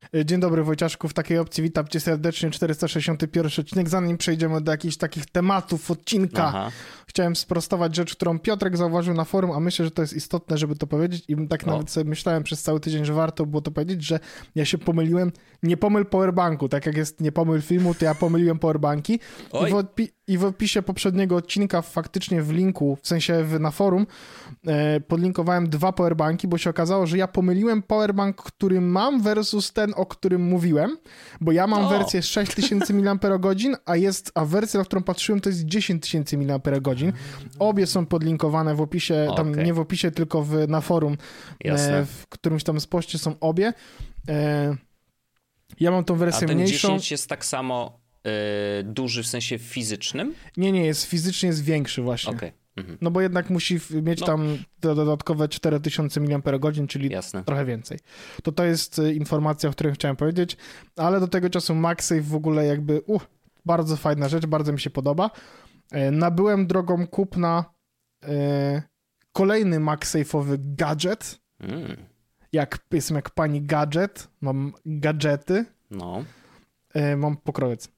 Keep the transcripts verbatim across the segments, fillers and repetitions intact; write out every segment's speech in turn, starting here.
Dzień dobry Wojciaszku, w takiej opcji witam cię serdecznie, czterysta sześćdziesiąty pierwszy odcinek. Zanim przejdziemy do jakichś takich tematów odcinka, Aha. chciałem sprostować rzecz, którą Piotrek zauważył na forum, a myślę, że to jest istotne, żeby to powiedzieć i tak o. nawet sobie myślałem przez cały tydzień, że warto było to powiedzieć, że ja się pomyliłem, nie pomyl powerbanku, tak jak jest nie pomyl filmu, to ja pomyliłem powerbanki i w, odpi- i w opisie poprzedniego odcinka faktycznie w linku, w sensie w, na forum e, podlinkowałem dwa powerbanki, bo się okazało, że ja pomyliłem powerbank, który mam versus ten, o którym mówiłem, bo ja mam o. wersję sześć tysięcy miliamperogodzin, a jest, a wersja, na którą patrzyłem, to jest dziesięć tysięcy miliamperogodzin. Obie są podlinkowane w opisie, tam okay. nie w opisie, tylko w, na forum, e, w którymś tam poście są obie. E, ja mam tą wersję a ten mniejszą. dziesięć jest tak samo y, duży w sensie fizycznym? Nie, nie, jest fizycznie jest większy właśnie. Okay. Mhm. No bo jednak musi mieć no. tam dodatkowe cztery tysiące miliamperogodzin, czyli Jasne. trochę więcej. To to jest informacja, o której chciałem powiedzieć, ale do tego czasu MagSafe w ogóle jakby, uh, bardzo fajna rzecz, bardzo mi się podoba. E, nabyłem drogą kupna e, kolejny MagSafe'owy gadżet. Mm. Jak, jestem jak pani gadżet, mam gadżety. No. E, mam pokrowiec.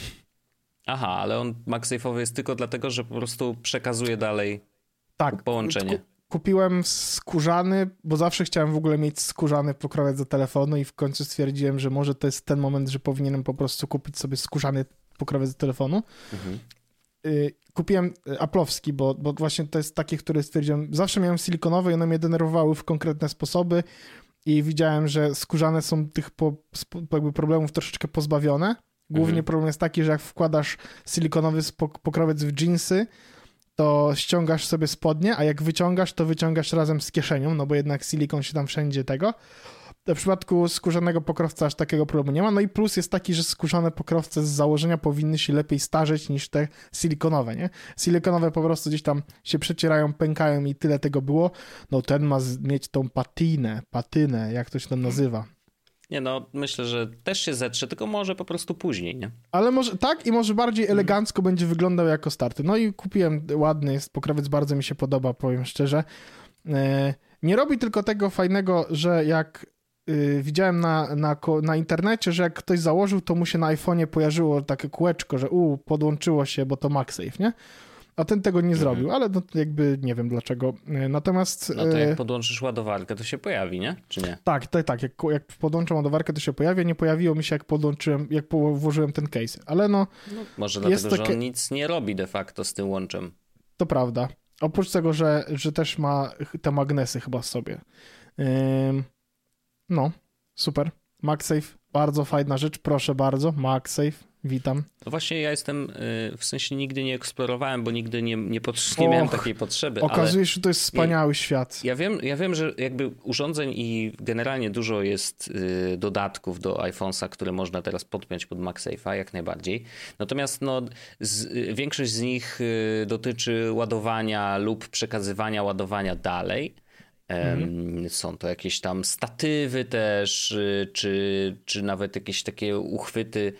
Aha, ale on MagSafe'owy jest tylko dlatego, że po prostu przekazuje dalej tak, połączenie. Ku- kupiłem skórzany, bo zawsze chciałem w ogóle mieć skórzany pokrowiec do telefonu i w końcu stwierdziłem, że może to jest ten moment, że powinienem po prostu kupić sobie skórzany pokrowiec do telefonu. Mhm. Y- kupiłem aplowski, bo, bo właśnie to jest takie, które stwierdziłem, zawsze miałem silikonowe i one mnie denerwowały w konkretne sposoby i widziałem, że skórzane są tych po, jakby problemów troszeczkę pozbawione. Głównie mhm. problem jest taki, że jak wkładasz silikonowy pokrowiec w dżinsy, to ściągasz sobie spodnie, a jak wyciągasz, to wyciągasz razem z kieszenią, no bo jednak silikon się tam wszędzie tego. W przypadku skórzanego pokrowca aż takiego problemu nie ma. No i plus jest taki, że skórzane pokrowce z założenia powinny się lepiej starzeć niż te silikonowe, nie? Silikonowe po prostu gdzieś tam się przecierają, pękają i tyle tego było. No ten ma mieć tą patynę, patynę, jak to się tam nazywa. Nie no, myślę, że też się zetrze, tylko może po prostu później, nie? Ale może tak i może bardziej elegancko mm. będzie wyglądał jako starty. No i kupiłem ładny, jest pokrowiec, bardzo mi się podoba, powiem szczerze. E, nie robi tylko tego fajnego, że jak y, widziałem na, na, na internecie, że jak ktoś założył, to mu się na iPhone'ie pojawiło takie kółeczko, że u, podłączyło się, bo to MagSafe, nie? A ten tego nie mm-hmm. zrobił, ale no, jakby nie wiem dlaczego. Natomiast... No to jak podłączysz ładowarkę, to się pojawi, nie? Czy nie? Tak, tak, tak. Jak, jak podłączam ładowarkę, to się pojawia. Nie pojawiło mi się, jak podłączyłem, jak włożyłem ten case. Ale no... no może dlatego, takie... że on nic nie robi de facto z tym łączem. To prawda. Oprócz tego, że, że też ma te magnesy chyba w sobie. Ym... No, super. MagSafe, bardzo fajna rzecz. Proszę bardzo, MagSafe. Witam. No właśnie ja jestem, w sensie nigdy nie eksplorowałem, bo nigdy nie, nie, pot- nie Och, miałem takiej potrzeby. Okazuje się, że to jest wspaniały ja, świat. Ja wiem, ja wiem, że jakby urządzeń i generalnie dużo jest y, dodatków do iPhone'a, które można teraz podpiąć pod MagSafe'a, jak najbardziej. Natomiast no, z, y, większość z nich y, dotyczy ładowania lub przekazywania ładowania dalej. Mhm. Są to jakieś tam statywy też, y, czy, czy nawet jakieś takie uchwyty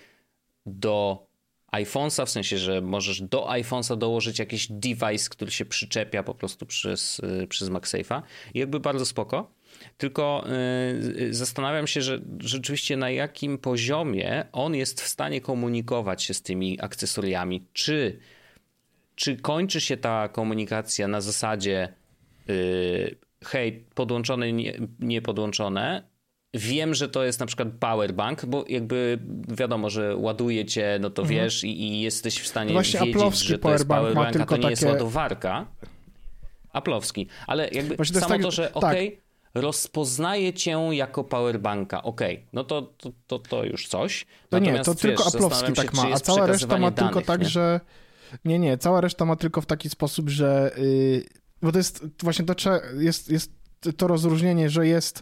do iPhone'a, w sensie, że możesz do iPhone'a dołożyć jakiś device, który się przyczepia po prostu przez, przez MagSafe'a. I jakby bardzo spoko. Tylko yy, zastanawiam się, że rzeczywiście na jakim poziomie on jest w stanie komunikować się z tymi akcesoriami. Czy, czy kończy się ta komunikacja na zasadzie yy, hej, podłączone, nie, nie podłączone. Wiem, że to jest na przykład powerbank, bo jakby wiadomo, że ładuje cię, no to mhm. wiesz i, i jesteś w stanie właśnie wiedzieć, że to jest powerbank, a to nie takie... jest ładowarka. Aplowski. Ale jakby właśnie samo to, tak, to że okej, okay, tak. rozpoznaje cię jako powerbanka, okej, okay, no to, to, to, to już coś. To Natomiast, nie, to wiesz, tylko Aplowski tak ma, a cała reszta ma tylko danych, tak, nie? że... Nie, nie, cała reszta ma tylko w taki sposób, że... Yy... Bo to jest właśnie to, jest, jest to rozróżnienie, że jest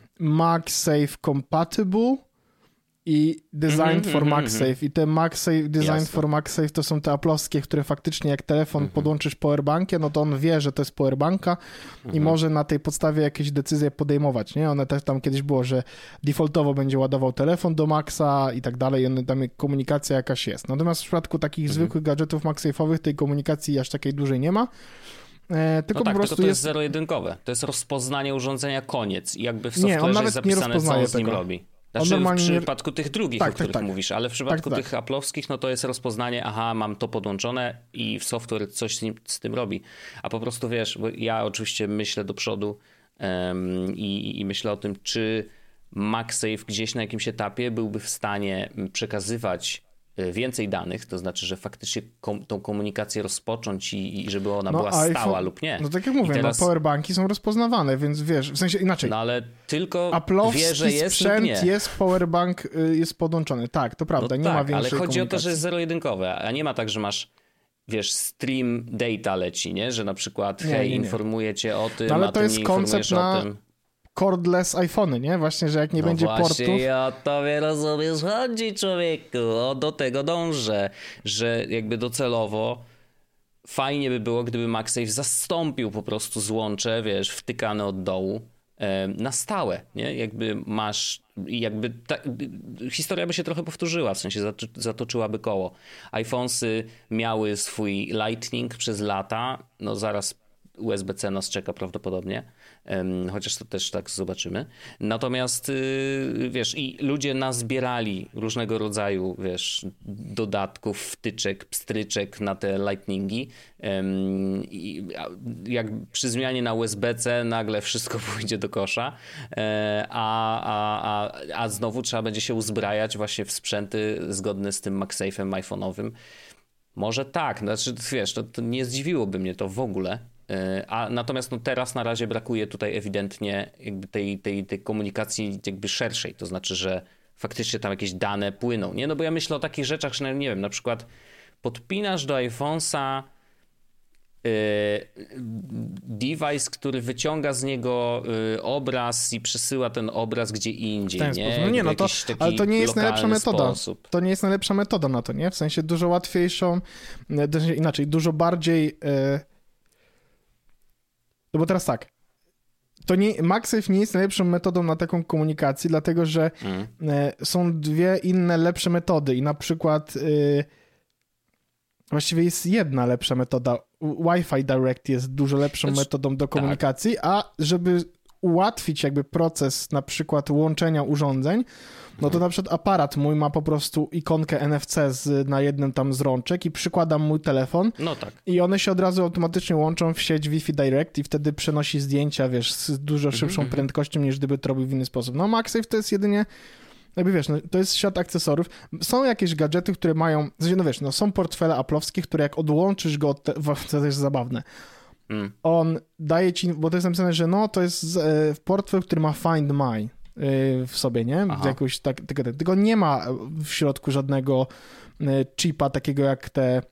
MagSafe compatible i Designed mm-hmm, for MagSafe. Mm-hmm. I te MagSafe, Designed Jasne. for MagSafe to są te aplowskie, które faktycznie jak telefon mm-hmm. podłączysz powerbankiem, no to on wie, że to jest powerbanka mm-hmm. i może na tej podstawie jakieś decyzje podejmować, nie? One też tam kiedyś było, że defaultowo będzie ładował telefon do Maxa i tak dalej, i tam komunikacja jakaś jest. Natomiast w przypadku takich mm-hmm. zwykłych gadżetów MagSafe'owych tej komunikacji aż takiej dużej nie ma. E, tylko no tak, po prostu tylko to jest zero-jedynkowe. To jest rozpoznanie urządzenia, koniec. I jakby w software'ze nie, on nawet jest zapisane, nie co on z nim tego. robi. Znaczy w przypadku tych drugich, tak, o których tak, tak. mówisz, ale w przypadku tak, tych tak. Apple'owskich, no to jest rozpoznanie, aha, mam to podłączone i software coś z, nim, z tym robi. A po prostu wiesz, bo ja oczywiście myślę do przodu um, i, i myślę o tym, czy MagSafe gdzieś na jakimś etapie byłby w stanie przekazywać więcej danych, to znaczy, że faktycznie kom, tą komunikację rozpocząć i, i żeby ona no, była iPhone, stała lub nie. No tak jak mówię, teraz... no powerbanki są rozpoznawane, więc wiesz, w sensie inaczej. No ale tylko Apple'owski wie, że jest sprzęt lub nie. jest, powerbank jest podłączony. Tak, to prawda, no nie tak, ma większej ale chodzi komunikacji. o to, że jest zero-jedynkowe, a nie ma tak, że masz wiesz, stream data leci, nie? Że na przykład nie, hej, nie, nie. informuję cię o tym, no, ale a to ty jest nie koncept na... o tym. Cordless iPhony, nie? Właśnie, że jak nie no będzie właśnie, portów... ja tobie rozumiesz, chodzi człowieku, o, do tego dążę, że jakby docelowo fajnie by było, gdyby MagSafe zastąpił po prostu złącze, wiesz, wtykane od dołu e, na stałe, nie? Jakby masz, jakby ta, historia by się trochę powtórzyła, w sensie zatoczyłaby koło. iPhonesy miały swój Lightning przez lata, no zaraz U S B C nas czeka prawdopodobnie, chociaż to też tak zobaczymy. Natomiast wiesz, i ludzie nazbierali różnego rodzaju, wiesz, dodatków, wtyczek, pstryczek na te lightningi i jak przy zmianie na U S B C nagle wszystko pójdzie do kosza, a, a, a, a znowu trzeba będzie się uzbrajać właśnie w sprzęty zgodne z tym MagSafe'em iPhone'owym. Może tak, znaczy wiesz, to, to nie zdziwiłoby mnie to w ogóle. A natomiast no teraz na razie brakuje tutaj ewidentnie jakby tej, tej, tej komunikacji jakby szerszej, to znaczy, że faktycznie tam jakieś dane płyną, nie? No bo ja myślę o takich rzeczach, że nie wiem, na przykład podpinasz do iPhone'a yy, device, który wyciąga z niego yy, obraz i przesyła ten obraz gdzie indziej, nie? No nie, no to, ale to nie jest najlepsza metoda. Sposób. To nie jest najlepsza metoda na to, nie? W sensie dużo łatwiejszą, inaczej, dużo bardziej... Yy... No bo teraz tak, to nie, MagSafe nie jest najlepszą metodą na taką komunikację, dlatego że mm. y, są dwie inne lepsze metody i na przykład y, właściwie jest jedna lepsza metoda. Wi-Fi Direct jest dużo lepszą znaczy, metodą do komunikacji, tak. A żeby ułatwić jakby proces na przykład łączenia urządzeń, no to na przykład aparat mój ma po prostu ikonkę N F C z, na jednym tam z rączek i przykładam mój telefon no tak. I one się od razu automatycznie łączą w sieć Wi-Fi Direct i wtedy przenosi zdjęcia, wiesz, z dużo szybszą mm-hmm. prędkością niż gdyby to robił w inny sposób. No MagSafe to jest jedynie, jakby wiesz, no, to jest świat akcesorów. Są jakieś gadżety, które mają, no wiesz, no są portfele Apple'owskie, które jak odłączysz go, od te, to jest zabawne. Mm. On daje ci, bo to jest napisane, że no to jest e, portfel, który ma Find My w sobie, nie? Jakoś tak, tylko, tylko nie ma w środku żadnego chipa takiego jak te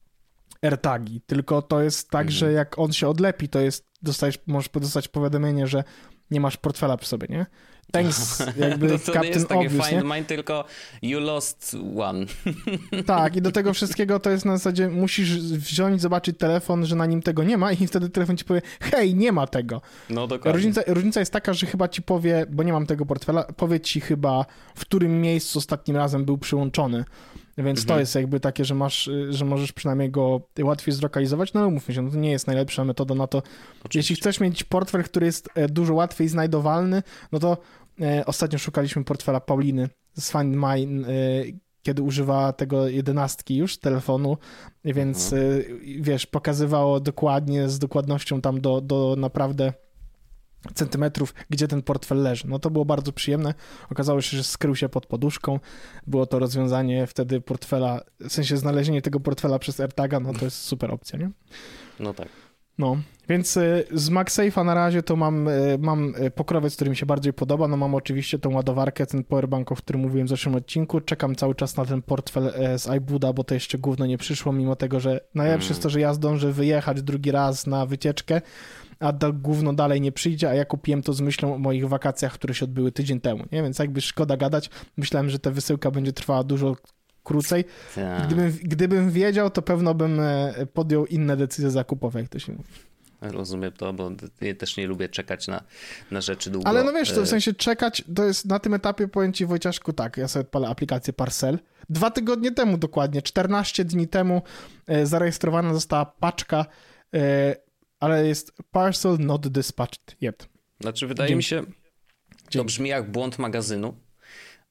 AirTagi, tylko to jest tak, mm. że jak on się odlepi, to jest, dostajesz, możesz dostać powiadomienie, że nie masz portfela przy sobie, nie? Thanks, jakby no to Captain nie jest takie Obvious, find nie? mine, tylko you lost one. Tak, i do tego wszystkiego to jest na zasadzie, musisz wziąć, zobaczyć telefon, że na nim tego nie ma i wtedy telefon ci powie, hej, nie ma tego. No dokładnie. Różnica, różnica jest taka, że chyba ci powie, bo nie mam tego portfela, powie ci chyba, w którym miejscu ostatnim razem był przyłączony. Więc mhm. to jest jakby takie, że masz, że możesz przynajmniej go łatwiej zlokalizować, no ale umówmy się, no to nie jest najlepsza metoda na to. Oczywiście. Jeśli chcesz mieć portfel, który jest dużo łatwiej znajdowalny, no to e, ostatnio szukaliśmy portfela Pauliny z Find My, e, kiedy używała tego jedenastki już telefonu, więc mhm. e, wiesz, pokazywało dokładnie, z dokładnością tam do, do naprawdę centymetrów, gdzie ten portfel leży. No to było bardzo przyjemne. Okazało się, że skrył się pod poduszką. Było to rozwiązanie wtedy portfela, w sensie znalezienie tego portfela przez AirTaga, no to jest super opcja, nie? No tak. No, więc z MagSafe'a na razie to mam, mam pokrowiec, który mi się bardziej podoba. No mam oczywiście tą ładowarkę, ten powerbank, o którym mówiłem w zeszłym odcinku. Czekam cały czas na ten portfel z iBooda, bo to jeszcze gówno nie przyszło, mimo tego, że najlepsze mm. jest to, że ja zdążę wyjechać drugi raz na wycieczkę, a da, gówno dalej nie przyjdzie, a ja kupiłem to z myślą o moich wakacjach, które się odbyły tydzień temu, nie? Więc jakby szkoda gadać. Myślałem, że ta wysyłka będzie trwała dużo krócej. Gdybym, gdybym wiedział, to pewno bym podjął inne decyzje zakupowe, jak to się mówi. Rozumiem to, bo ja też nie lubię czekać na, na rzeczy długo. Ale no wiesz, to w sensie czekać, to jest na tym etapie, powiem ci Wojciaszku, tak, ja sobie odpalę aplikację Parcel. Dwa tygodnie temu dokładnie, czternaście dni temu e, zarejestrowana została paczka, e, ale jest parcel not dispatched yet. Znaczy wydaje Dzięki. mi się, to Dzięki. brzmi jak błąd magazynu,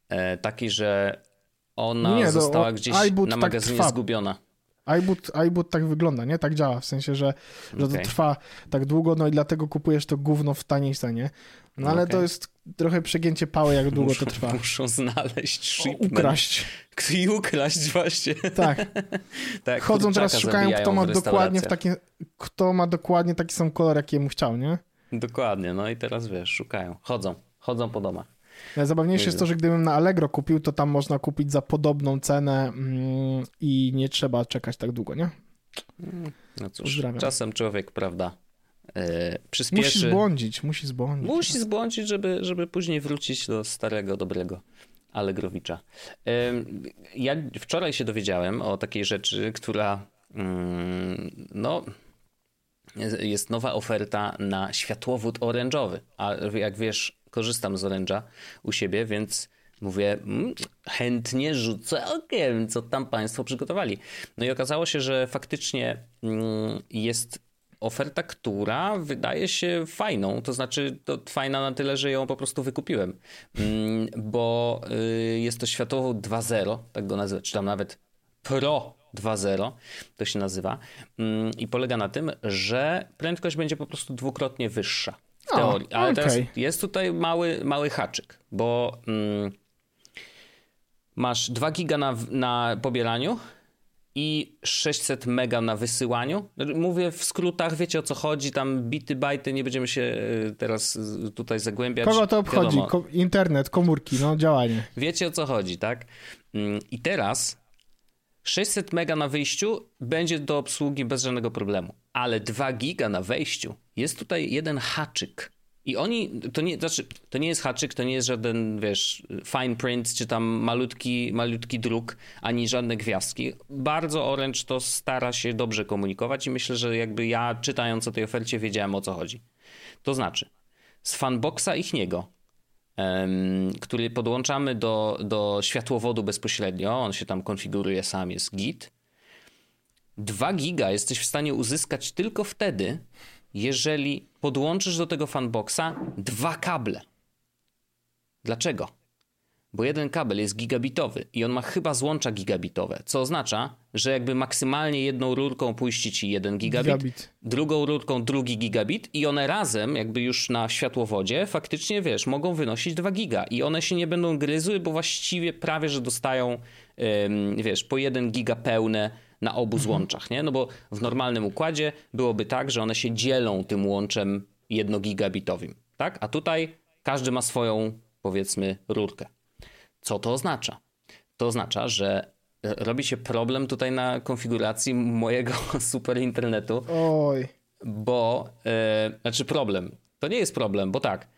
taki, że ona nie, została to, gdzieś iBoot na tak magazynie trwa. zgubiona. iBoot, iBoot tak wygląda, nie? Tak działa, w sensie, że, że Okay. to trwa tak długo, no i dlatego kupujesz to gówno w taniej cenie. No ale okay. to jest trochę przegięcie pały, jak długo muszą, to trwa. Muszą znaleźć shipment. Ukraść. I ukraść właśnie. Tak. tak Chodzą teraz, szukają, kto ma dokładnie w takie, kto ma dokładnie taki sam kolor, jaki jemu chciał, nie? Dokładnie, no i teraz wiesz, szukają. Chodzą, chodzą po domach. Najzabawniejsze jest to, że gdybym na Allegro kupił, to tam można kupić za podobną cenę mm, i nie trzeba czekać tak długo, nie? No cóż, Pozdrawiam. Czasem człowiek, prawda, yy, przyspieszy. Musi zbłądzić, musi zbłądzić. Musi no. zbłądzić, żeby, żeby później wrócić do starego, dobrego Allegrowicza. Yy, ja wczoraj się dowiedziałem o takiej rzeczy, która yy, no... jest nowa oferta na światłowód orężowy, a jak wiesz, korzystam z oręża u siebie, więc mówię, mm, chętnie rzucę okiem, co tam państwo przygotowali. No i okazało się, że faktycznie mm, jest oferta, która wydaje się fajną, to znaczy to fajna na tyle, że ją po prostu wykupiłem, mm, bo y, jest to światłowód dwa zero, tak go nazywam, czy tam nawet Pro dwa zero to się nazywa i polega na tym, że prędkość będzie po prostu dwukrotnie wyższa w teorii. Ale okay. teraz jest tutaj mały, mały haczyk, bo mm, masz dwa giga na, na pobieraniu i sześćset mega na wysyłaniu. Mówię w skrótach, wiecie o co chodzi, tam bity, bajty, nie będziemy się teraz tutaj zagłębiać. Kogo to obchodzi? Ko- internet, komórki, no działanie. Wiecie o co chodzi, tak? I teraz sześćset mega na wyjściu będzie do obsługi bez żadnego problemu, ale dwa giga na wejściu. Jest tutaj jeden haczyk. I oni, to nie, znaczy, to nie jest haczyk, to nie jest żaden, wiesz, fine print, czy tam malutki, malutki druk, ani żadne gwiazdki. Bardzo Orange to stara się dobrze komunikować i myślę, że jakby ja czytając o tej ofercie wiedziałem o co chodzi. To znaczy, z fanboxa ichniego, który podłączamy do, do światłowodu bezpośrednio, on się tam konfiguruje sam, jest git. dwa giga jesteś w stanie uzyskać tylko wtedy, jeżeli podłączysz do tego fanboxa dwa kable. Dlaczego? Bo jeden kabel jest gigabitowy i on ma chyba złącza gigabitowe, co oznacza, że jakby maksymalnie jedną rurką puści ci jeden gigabit, gigabit, drugą rurką drugi gigabit i one razem jakby już na światłowodzie faktycznie, wiesz, mogą wynosić dwa giga i one się nie będą gryzły, bo właściwie prawie, że dostają, ym, wiesz, po jeden giga pełne na obu mhm. złączach, nie? No bo w normalnym układzie byłoby tak, że one się dzielą tym łączem jednogigabitowym, tak? A tutaj każdy ma swoją, powiedzmy, rurkę. Co to oznacza? To oznacza, że robi się problem tutaj na konfiguracji mojego super internetu. Oj. Bo, yy, znaczy problem, to nie jest problem, bo tak,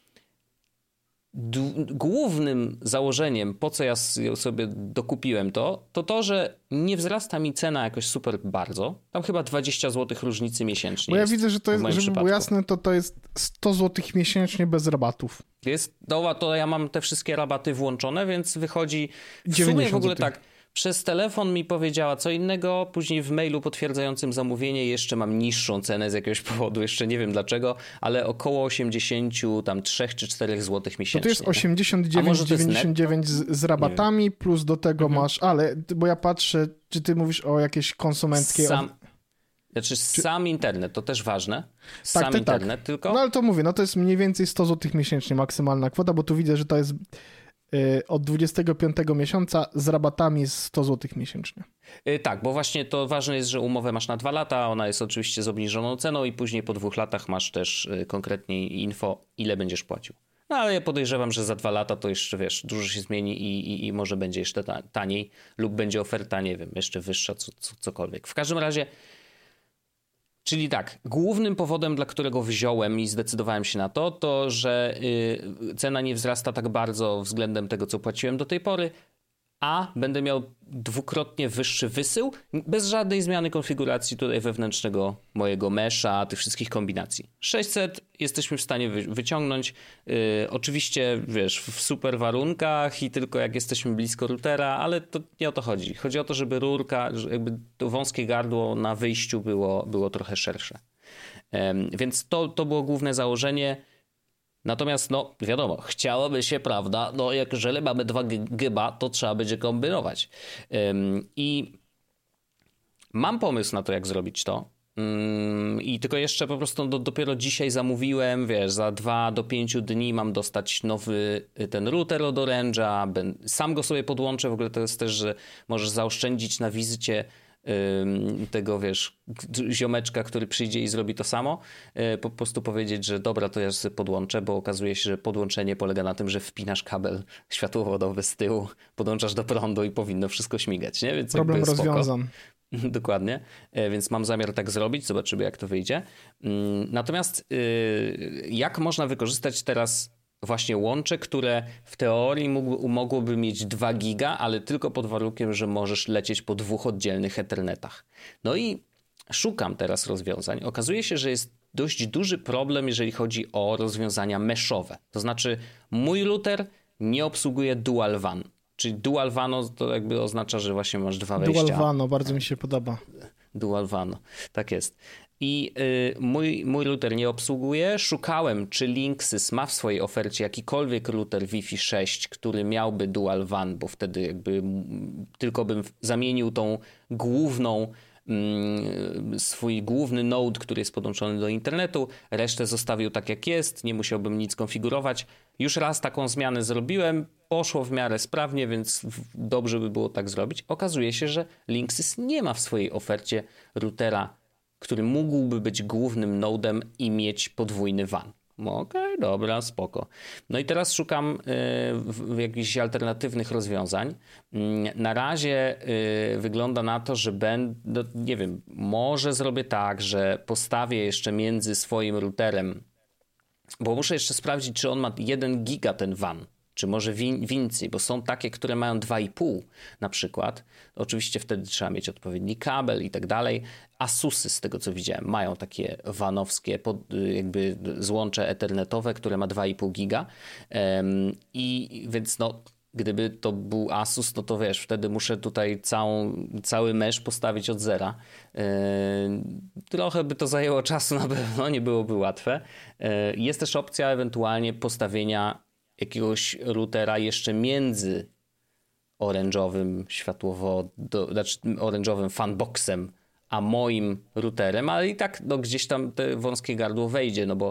d- głównym założeniem, po co ja sobie dokupiłem to, to to, że nie wzrasta mi cena jakoś super bardzo. Tam chyba dwadzieścia złotych różnicy miesięcznie. Bo ja jest, widzę, że to jest, żeby przypadku. było jasne, to to jest sto złotych miesięcznie bez rabatów. Jest, no to ja mam te wszystkie rabaty włączone, więc wychodzi w sumie w ogóle tak. Przez telefon mi powiedziała co innego, później w mailu potwierdzającym zamówienie jeszcze mam niższą cenę z jakiegoś powodu, jeszcze nie wiem dlaczego, ale około osiemdziesiąt tam trzy czy cztery złotych miesięcznie. To, to jest osiemdziesiąt dziewięć dziewięćdziesiąt dziewięć z, z rabatami, plus do tego mhm. masz, ale, bo ja patrzę, czy ty mówisz o jakiejś konsumenckiej... Sam, znaczy czy... sam internet, to też ważne, sam tak, tak, internet tak. tylko. No ale to mówię, no to jest mniej więcej sto złotych miesięcznie maksymalna kwota, bo tu widzę, że to jest... od dwudziestego piątego miesiąca z rabatami sto złotych miesięcznie. Yy, tak, bo właśnie to ważne jest, że umowę masz na dwa lata, ona jest oczywiście z obniżoną ceną i później po dwóch latach masz też yy, konkretnie info, ile będziesz płacił. No ale ja podejrzewam, że za dwa lata to jeszcze, wiesz, dużo się zmieni i, i, i może będzie jeszcze taniej lub będzie oferta, nie wiem, jeszcze wyższa, co, co, cokolwiek. W każdym razie, czyli tak, głównym powodem, dla którego wziąłem i zdecydowałem się na to, to, że yy, cena nie wzrasta tak bardzo względem tego, co płaciłem do tej pory, a będę miał dwukrotnie wyższy wysył, bez żadnej zmiany konfiguracji tutaj wewnętrznego mojego mesha, tych wszystkich kombinacji. sześćset jesteśmy w stanie wy- wyciągnąć, yy, oczywiście, wiesz, w super warunkach i tylko jak jesteśmy blisko routera, ale to nie o to chodzi. Chodzi o to, żeby rurka, że jakby to wąskie gardło na wyjściu było, było trochę szersze. Yy, więc to, to było główne założenie. Natomiast, no wiadomo, chciałoby się, prawda, no jak jeżeli mamy dwa giga, to trzeba będzie kombinować. Ym, I mam pomysł na to, jak zrobić to. Ym, I tylko jeszcze po prostu do, dopiero dzisiaj zamówiłem, wiesz, za dwa do pięciu dni mam dostać nowy ten router od Orange'a. Ben, sam go sobie podłączę. W ogóle to jest też, że możesz zaoszczędzić na wizycie tego, wiesz, ziomeczka, który przyjdzie i zrobi to samo, po prostu powiedzieć, że dobra, to ja sobie podłączę, bo okazuje się, że podłączenie polega na tym, że wpinasz kabel światłowodowy z tyłu, podłączasz do prądu i powinno wszystko śmigać, nie? Więc problem rozwiązan. Dokładnie, więc mam zamiar tak zrobić, zobaczymy jak to wyjdzie. Natomiast jak można wykorzystać teraz właśnie łącze, które w teorii mógł, mogłoby mieć dwa giga, ale tylko pod warunkiem, że możesz lecieć po dwóch oddzielnych ethernetach. No i szukam teraz rozwiązań. Okazuje się, że jest dość duży problem, jeżeli chodzi o rozwiązania meshowe. To znaczy mój router nie obsługuje dual WAN. Czyli dual WAN to jakby oznacza, że właśnie masz dwa wejścia. Dual WAN, bardzo mi się podoba. Dual WAN, tak jest. I y, mój, mój router nie obsługuje. Szukałem, czy Linksys ma w swojej ofercie jakikolwiek router Wi-Fi sześć, który miałby dual WAN, bo wtedy jakby tylko bym zamienił tą główną, y, swój główny node, który jest podłączony do internetu, resztę zostawił tak jak jest, nie musiałbym nic konfigurować. Już raz taką zmianę zrobiłem, poszło w miarę sprawnie, więc dobrze by było tak zrobić. Okazuje się, że Linksys nie ma w swojej ofercie routera, który mógłby być głównym nodem i mieć podwójny WAN. Okej, okay, dobra, spoko. No i teraz szukam y, jakichś alternatywnych rozwiązań. Y, na razie y, wygląda na to, że będę, no, nie wiem, może zrobię tak, że postawię jeszcze między swoim routerem, bo muszę jeszcze sprawdzić, czy on ma jeden giga ten WAN. Czy może więcej, bo są takie, które mają dwa i pół na przykład. Oczywiście wtedy trzeba mieć odpowiedni kabel i tak dalej. Asusy, z tego co widziałem, mają takie wanowskie jakby złącze ethernetowe, które ma dwa i pół giga. I więc no, gdyby to był Asus, no to wiesz, wtedy muszę tutaj całą, cały mesh postawić od zera. Trochę by to zajęło czasu na pewno, nie byłoby łatwe. Jest też opcja ewentualnie postawienia jakiegoś routera jeszcze między orężowym światłowo, do, znaczy orężowym fanboxem a moim routerem, ale i tak no, gdzieś tam te wąskie gardło wejdzie, no bo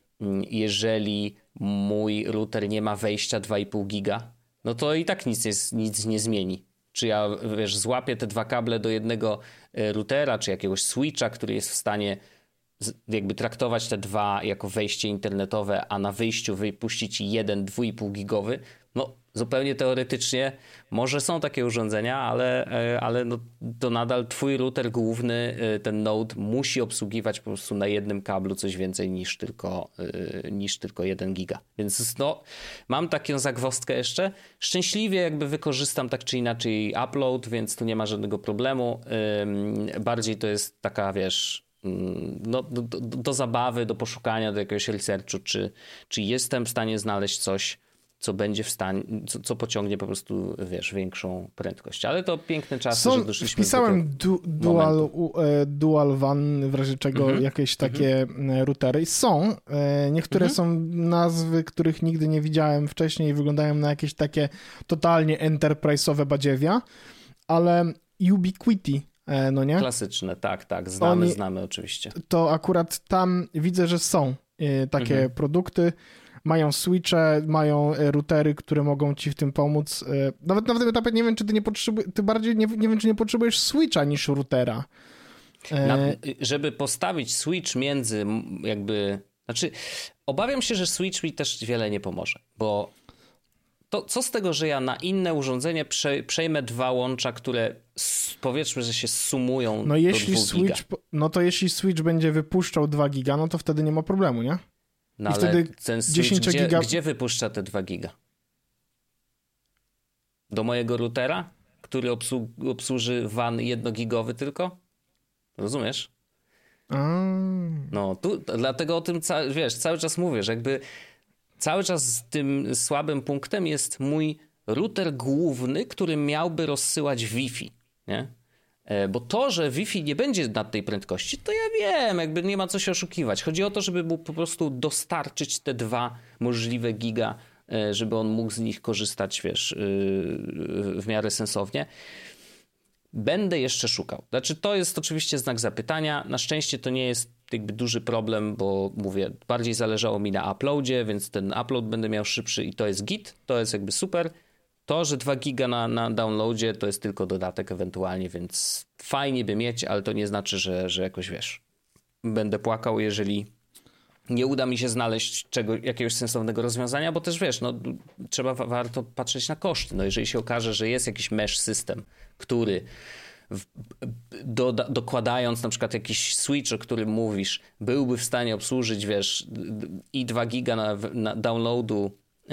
jeżeli mój router nie ma wejścia dwa i pół giga, no to i tak nic, jest, nic nie zmieni. Czy ja, wiesz, złapię te dwa kable do jednego routera, czy jakiegoś switcha, który jest w stanie jakby traktować te dwa jako wejście internetowe, a na wyjściu wypuścić jeden dwa i pół gigowy, no zupełnie teoretycznie może są takie urządzenia, ale, ale no, to nadal twój router główny, ten node musi obsługiwać po prostu na jednym kablu coś więcej niż tylko, niż tylko jeden giga. Więc no, mam taką zagwozdkę jeszcze. Szczęśliwie jakby wykorzystam tak czy inaczej upload, więc tu nie ma żadnego problemu. Bardziej to jest taka, wiesz, no, do, do, do zabawy, do poszukania, do jakiegoś researchu, czy, czy jestem w stanie znaleźć coś, co będzie w stanie, co, co pociągnie po prostu, wiesz, większą prędkość. Ale to piękne czasy, Są, że doszliśmy wpisałem do du, dual, u, e, dual WAN, w razie czego mm-hmm. jakieś takie mm-hmm. routery. Są. E, niektóre mm-hmm. są nazwy, których nigdy nie widziałem wcześniej i wyglądają na jakieś takie totalnie enterprise'owe badziewia, ale Ubiquiti, no nie? Klasyczne, tak, tak. Znamy, Oni, znamy oczywiście. To akurat tam widzę, że są takie mhm. produkty. Mają switche, mają routery, które mogą ci w tym pomóc. Nawet na tym etapie nie wiem, czy ty nie potrzebujesz, ty bardziej nie, nie wiem, czy nie potrzebujesz switcha niż routera. Na, żeby postawić switch między jakby, znaczy obawiam się, że switch mi też wiele nie pomoże, bo to co z tego, że ja na inne urządzenie prze, przejmę dwa łącza, które powiedzmy, że się sumują no do jeśli dwóch switch, giga. No to jeśli switch będzie wypuszczał dwa giga, no to wtedy nie ma problemu, nie? No I ale wtedy ten switch gdzie, giga... gdzie wypuszcza te dwa giga? Do mojego routera, który obsłu- obsłuży WAN jednogigowy tylko? Rozumiesz? A... No, tu, dlatego o tym, ca- wiesz, cały czas mówię, że jakby cały czas tym słabym punktem jest mój router główny, który miałby rozsyłać Wi-Fi, nie? Bo to, że Wi-Fi nie będzie na tej prędkości, to ja wiem, jakby nie ma co się oszukiwać. Chodzi o to, żeby mu po prostu dostarczyć te dwa możliwe giga, żeby on mógł z nich korzystać, wiesz, w miarę sensownie. Będę jeszcze szukał. Znaczy, to jest oczywiście znak zapytania. Na szczęście to nie jest jakby duży problem, bo mówię, bardziej zależało mi na uploadzie, więc ten upload będę miał szybszy i to jest git, to jest jakby super. To, że dwa giga na, na downloadzie to jest tylko dodatek ewentualnie, więc fajnie by mieć, ale to nie znaczy, że, że jakoś, wiesz, będę płakał, jeżeli nie uda mi się znaleźć czego, jakiegoś sensownego rozwiązania, bo też, wiesz, no trzeba, warto patrzeć na koszty. No jeżeli się okaże, że jest jakiś mesh system, który w, do, dokładając na przykład jakiś switch, o którym mówisz, byłby w stanie obsłużyć, wiesz, i dwa giga na, na downloadu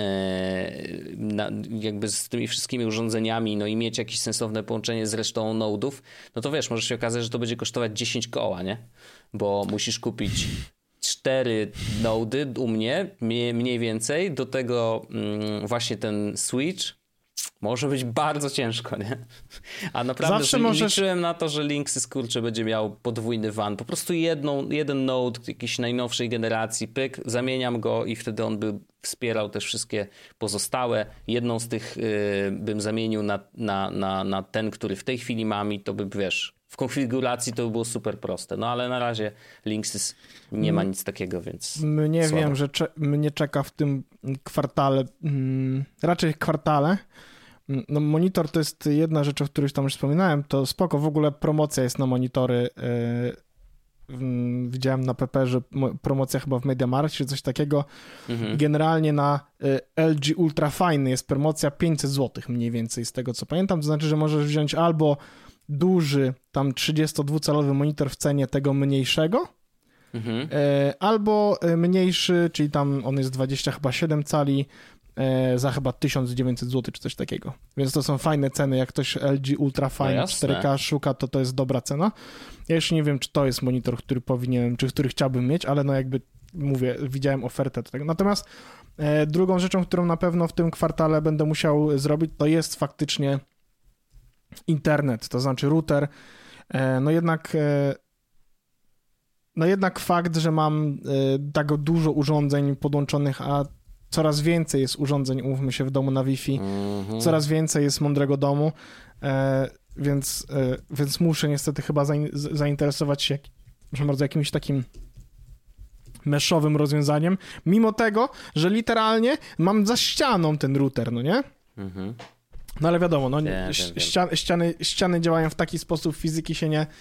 Na, jakby z tymi wszystkimi urządzeniami, no i mieć jakieś sensowne połączenie z resztą nodów, no to wiesz, może się okazać, że to będzie kosztować dziesięć koła, nie? Bo musisz kupić cztery nody u mnie, mniej więcej, do tego mm, właśnie ten switch. Może być bardzo ciężko, nie? A naprawdę Zawsze możesz... liczyłem na to, że Linksys, kurczę, będzie miał podwójny van. Po prostu jedną, jeden node jakiejś najnowszej generacji, pyk, zamieniam go i wtedy on by wspierał też wszystkie pozostałe. Jedną z tych y, bym zamienił na, na, na, na ten, który w tej chwili mam i to by, wiesz, w konfiguracji to by było super proste. No ale na razie Linksys nie ma nic takiego, więc mnie słabo. Wiem, że cze- mnie czeka w tym kwartale, hmm, raczej kwartale. No monitor to jest jedna rzecz, o której już tam już wspominałem, to spoko, w ogóle promocja jest na monitory. Yy, widziałem na P P, że promocja chyba w MediaMarkt czy coś takiego. Mhm. Generalnie na y, L G Ultrafine jest promocja pięćset złotych mniej więcej z tego co pamiętam, to znaczy, że możesz wziąć albo duży tam trzydziestodwucalowy monitor w cenie tego mniejszego, mhm. y, albo mniejszy, czyli tam on jest dwadzieścia chyba siedem cali, za chyba tysiąc dziewięćset złotych czy coś takiego. Więc to są fajne ceny. Jak ktoś L G Ultrafine no cztery K szuka, to to jest dobra cena. Ja jeszcze nie wiem, czy to jest monitor, który powinienem, czy który chciałbym mieć, ale no jakby mówię, widziałem ofertę do tego. Natomiast e, drugą rzeczą, którą na pewno w tym kwartale będę musiał zrobić, to jest faktycznie internet, to znaczy router. E, no jednak e, no jednak fakt, że mam e, tak dużo urządzeń podłączonych, a coraz więcej jest urządzeń, umówmy się, w domu na Wi-Fi, mm-hmm. coraz więcej jest mądrego domu, e, więc, e, więc muszę niestety chyba zain, zainteresować się proszę bardzo, jakimś takim meshowym rozwiązaniem, mimo tego, że literalnie mam za ścianą ten router, no nie? Mm-hmm. No ale wiadomo, no, wiem, ścia- wiem. Ściany, ściany działają w taki sposób, fizyki się nie,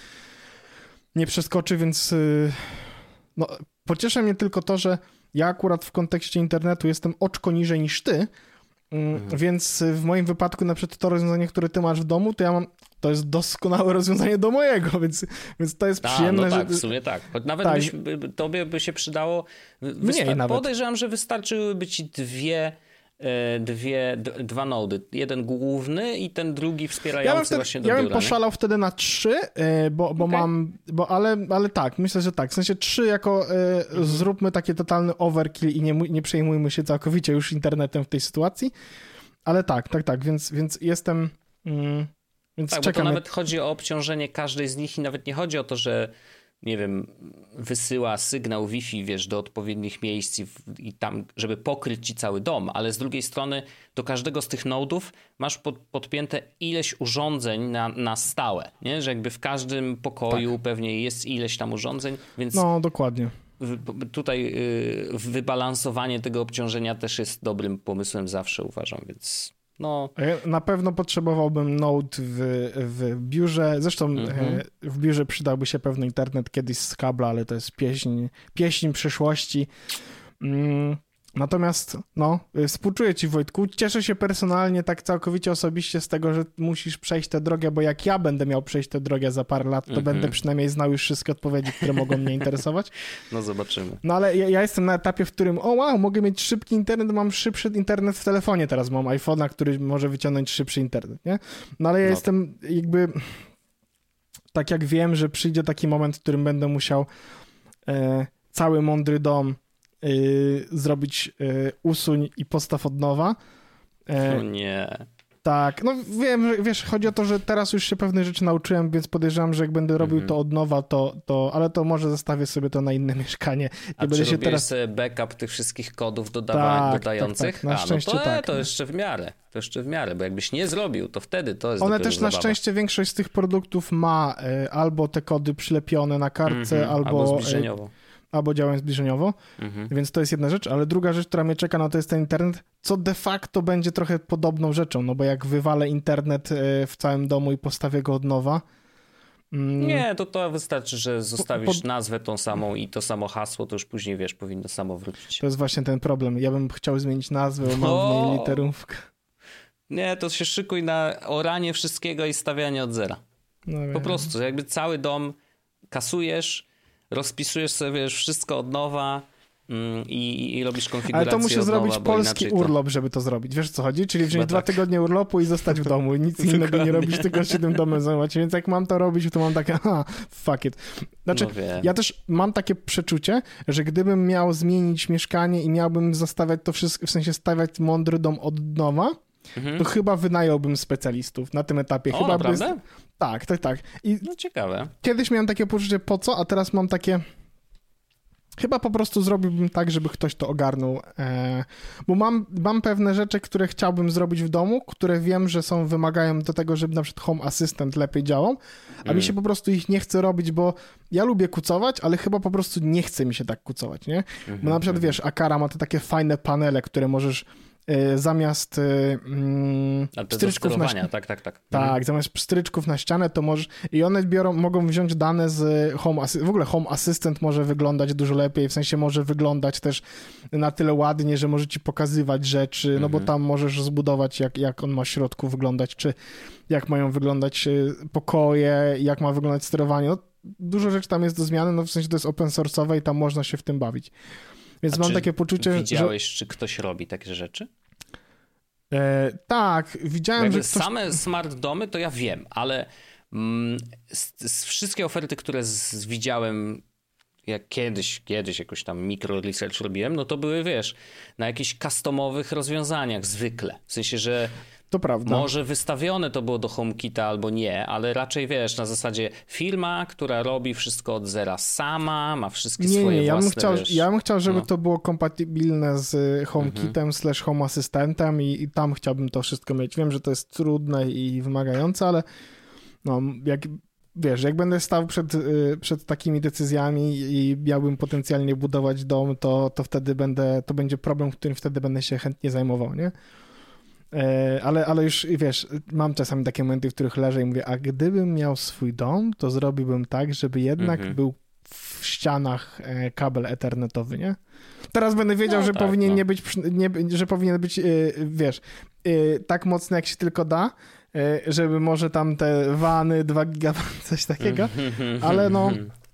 nie przeskoczy, więc y, no, pocieszy mnie tylko to, że ja akurat w kontekście internetu jestem oczko niżej niż ty, mhm. więc w moim wypadku na przykład to rozwiązanie, które ty masz w domu, to ja mam, to jest doskonałe rozwiązanie do mojego, więc, więc to jest A, przyjemne. No tak, że... w sumie tak. Nawet tak. Byś, by, tobie by się przydało, Mniej wysta- nawet. podejrzewam, że wystarczyłyby ci dwie Dwie, d- dwa nody. Jeden główny i ten drugi wspierający ja wtedy, właśnie do Ja biura, bym poszalał nie? wtedy na trzy, bo, bo okay. mam, bo ale, ale tak, myślę, że tak. W sensie trzy jako mhm. zróbmy taki totalny overkill i nie, nie przejmujmy się całkowicie już internetem w tej sytuacji. Ale tak, tak, tak, więc, więc jestem... Mm, więc tak, czekam. Bo to nawet chodzi o obciążenie każdej z nich i nawet nie chodzi o to, że nie wiem, wysyła sygnał Wi-Fi, wiesz, do odpowiednich miejsc i, w, i tam, żeby pokryć ci cały dom, ale z drugiej strony do każdego z tych nodów masz pod, podpięte ileś urządzeń na, na stałe, nie? Że jakby w każdym pokoju tak. pewnie jest ileś tam urządzeń, więc... No, dokładnie. W, tutaj y, wybalansowanie tego obciążenia też jest dobrym pomysłem zawsze, uważam, więc... No. Na pewno potrzebowałbym Node w, w biurze. Zresztą mm-hmm. w biurze przydałby się pewno internet kiedyś z kabla, ale to jest pieśń, pieśń przyszłości. Mm. Natomiast, no, współczuję ci, Wojtku. Cieszę się personalnie, tak całkowicie osobiście z tego, że musisz przejść tę drogę, bo jak ja będę miał przejść tę drogę za parę lat, to mm-hmm. będę przynajmniej znał już wszystkie odpowiedzi, które mogą mnie interesować. No zobaczymy. No ale ja, ja jestem na etapie, w którym, o wow, mogę mieć szybki internet, mam szybszy internet w telefonie teraz, mam iPhone'a, który może wyciągnąć szybszy internet, nie? No ale ja no. jestem jakby, tak jak wiem, że przyjdzie taki moment, w którym będę musiał e, cały mądry dom Yy, zrobić yy, usuń i postaw od nowa. Yy, o nie. Tak, no wiem, że wiesz, chodzi o to, że teraz już się pewne rzeczy nauczyłem, więc podejrzewam, że jak będę robił mm-hmm. to od nowa, to, to, ale to może zostawię sobie to na inne mieszkanie. Nie A będę czy się teraz sobie backup tych wszystkich kodów dodawa... tak, dodających? Tak, tak. Na A, szczęście no to, tak. to no. jeszcze w miarę, to jeszcze w miarę, bo jakbyś nie zrobił, to wtedy to jest One też zabawa. na szczęście większość z tych produktów ma y, albo te kody przylepione na kartce, mm-hmm. albo... albo zbliżeniowo. Y, albo działają zbliżeniowo, mhm. więc to jest jedna rzecz, ale druga rzecz, która mnie czeka, no to jest ten internet, co de facto będzie trochę podobną rzeczą, no bo jak wywalę internet w całym domu i postawię go od nowa... Mm, nie, to to wystarczy, że zostawisz po, nazwę tą samą i to samo hasło, to już później, wiesz, powinno samo wrócić. To jest właśnie ten problem. Ja bym chciał zmienić nazwę, bo mam w niej literówkę. Nie, to się szykuj na oranie wszystkiego i stawianie od zera. No po prostu, jakby cały dom kasujesz, rozpisujesz sobie wiesz, wszystko od nowa mm, i, i robisz konfigurację. Ale to muszę od zrobić nowa, polski urlop, to... żeby to zrobić. Wiesz, co chodzi? Czyli wziąć dwa tak. tygodnie urlopu i zostać w domu. I nic innego nie robić, tylko się tym domem zajmować. Więc jak mam to robić, to mam takie, aha, fuck it. Znaczy, no ja też mam takie przeczucie, że gdybym miał zmienić mieszkanie i miałbym zostawiać to wszystko, w sensie stawiać mądry dom od nowa, mhm. to chyba wynająłbym specjalistów na tym etapie. O, chyba naprawdę? By... Tak, tak, tak. I no ciekawe. Kiedyś miałem takie poczucie po co, a teraz mam takie... Chyba po prostu zrobiłbym tak, żeby ktoś to ogarnął, e... bo mam, mam pewne rzeczy, które chciałbym zrobić w domu, które wiem, że są, wymagają do tego, żeby na przykład Home Assistant lepiej działał, a mm. mi się po prostu ich nie chce robić, bo ja lubię kucować, ale chyba po prostu nie chce mi się tak kucować, nie? Mm-hmm, bo na przykład, mm-hmm. wiesz, Aqara ma te takie fajne panele, które możesz zamiast mm, pstryczków na ścianę, tak, tak, tak. Tak, mhm. zamiast pstryczków na ścianę to możesz i one biorą, mogą wziąć dane z Home Assistant. W ogóle Home Assistant może wyglądać dużo lepiej, w sensie może wyglądać też na tyle ładnie, że może ci pokazywać rzeczy, mhm. no bo tam możesz zbudować jak, jak on ma w środku wyglądać, czy jak mają wyglądać pokoje, jak ma wyglądać sterowanie. No, dużo rzeczy tam jest do zmiany, no w sensie to jest open source'owe i tam można się w tym bawić. Więc A mam czy takie poczucie, widziałeś, że... czy ktoś robi takie rzeczy? E, tak, widziałem, Jakby że ktoś... Same smart domy to ja wiem, ale mm, z, z wszystkie oferty, które z, widziałem, jak kiedyś, kiedyś jakoś tam mikro research robiłem, no to były, wiesz, na jakichś customowych rozwiązaniach zwykle. W sensie, że to prawda. Może wystawione to było do HomeKita albo nie, ale raczej wiesz, na zasadzie firma, która robi wszystko od zera sama, ma wszystkie nie, swoje nie, ja własne, bym chciał, wiesz, ja bym chciał, żeby no. to było kompatybilne z HomeKitem mhm. slash Home Assistentem i, i tam chciałbym to wszystko mieć. Wiem, że to jest trudne i wymagające, ale no, jak wiesz, jak będę stał przed, przed takimi decyzjami i miałbym potencjalnie budować dom, to, to wtedy będę, to będzie problem, którym wtedy będę się chętnie zajmował, nie? Ale, ale już, wiesz, mam czasami takie momenty, w których leżę i mówię, a gdybym miał swój dom, to zrobiłbym tak, żeby jednak mhm. był w ścianach kabel ethernetowy, nie? Teraz będę wiedział, no, że, tak, powinien no. nie być, nie, że powinien być, wiesz, tak mocny, jak się tylko da, żeby może tam te wany, dwa gigabajty, coś takiego, ale no...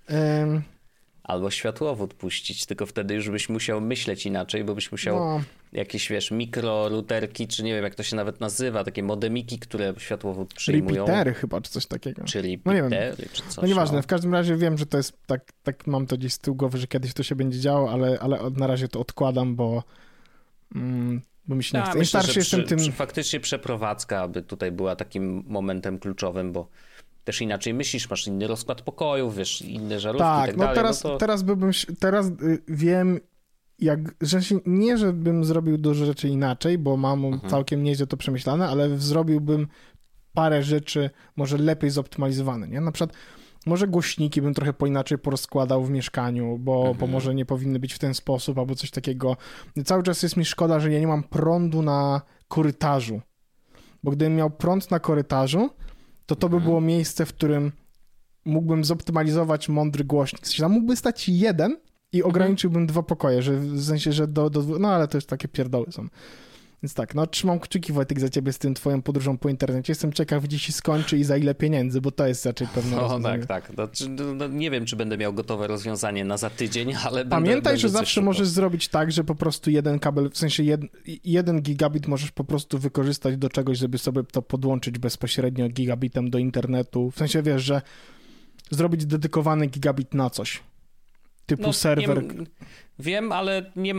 Albo światłowód puścić, tylko wtedy już byś musiał myśleć inaczej, bo byś musiał no. jakieś, wiesz, mikroruterki, czy nie wiem, jak to się nawet nazywa, takie modemiki, które światłowód przyjmują. Repeatery chyba, czy coś takiego. Czy repeatery, no czy coś. No nieważne, no. W każdym razie wiem, że to jest, tak, tak mam to gdzieś z tyłu głowy, że kiedyś to się będzie działo, ale, ale na razie to odkładam, bo... Mm, bo mi się nie ja, chce. Myślę, starszy że przy, jestem tym... przy faktycznie przeprowadzka, aby tutaj była takim momentem kluczowym, bo też inaczej myślisz, masz inny rozkład pokojów, wiesz, inne żarówki tak, i tak no dalej. Teraz, no to... teraz byłbym, teraz wiem, jak, że się, nie, żebym zrobił dużo rzeczy inaczej, bo mam mhm. całkiem nieźle to przemyślane, ale zrobiłbym parę rzeczy może lepiej zoptymalizowane, nie? Na przykład może głośniki bym trochę po inaczej porozkładał w mieszkaniu, bo, mhm. bo może nie powinny być w ten sposób albo coś takiego. Cały czas jest mi szkoda, że ja nie mam prądu na korytarzu, bo gdybym miał prąd na korytarzu, to to by było miejsce, w którym mógłbym zoptymalizować mądry głośnik. W sensie, tam mógłby stać jeden i ograniczyłbym mhm. dwa pokoje, że w sensie, że do, do... No ale to już takie pierdoły są. Więc tak, no trzymam kciuki, Wojtek, za ciebie z tym twoją podróżą po internecie. Jestem ciekaw, gdzie się skończy i za ile pieniędzy, bo to jest raczej pewne rozwiązanie. O tak, tak. No, no, nie wiem, czy będę miał gotowe rozwiązanie na za tydzień, ale Pamiętaj, będę, że będę zawsze możesz zrobić tak, że po prostu jeden kabel, w sensie jed, jeden gigabit możesz po prostu wykorzystać do czegoś, żeby sobie to podłączyć bezpośrednio gigabitem do internetu. W sensie, wiesz, że zrobić dedykowany gigabit na coś. Typu no, serwer. Nie, wiem, ale nie ma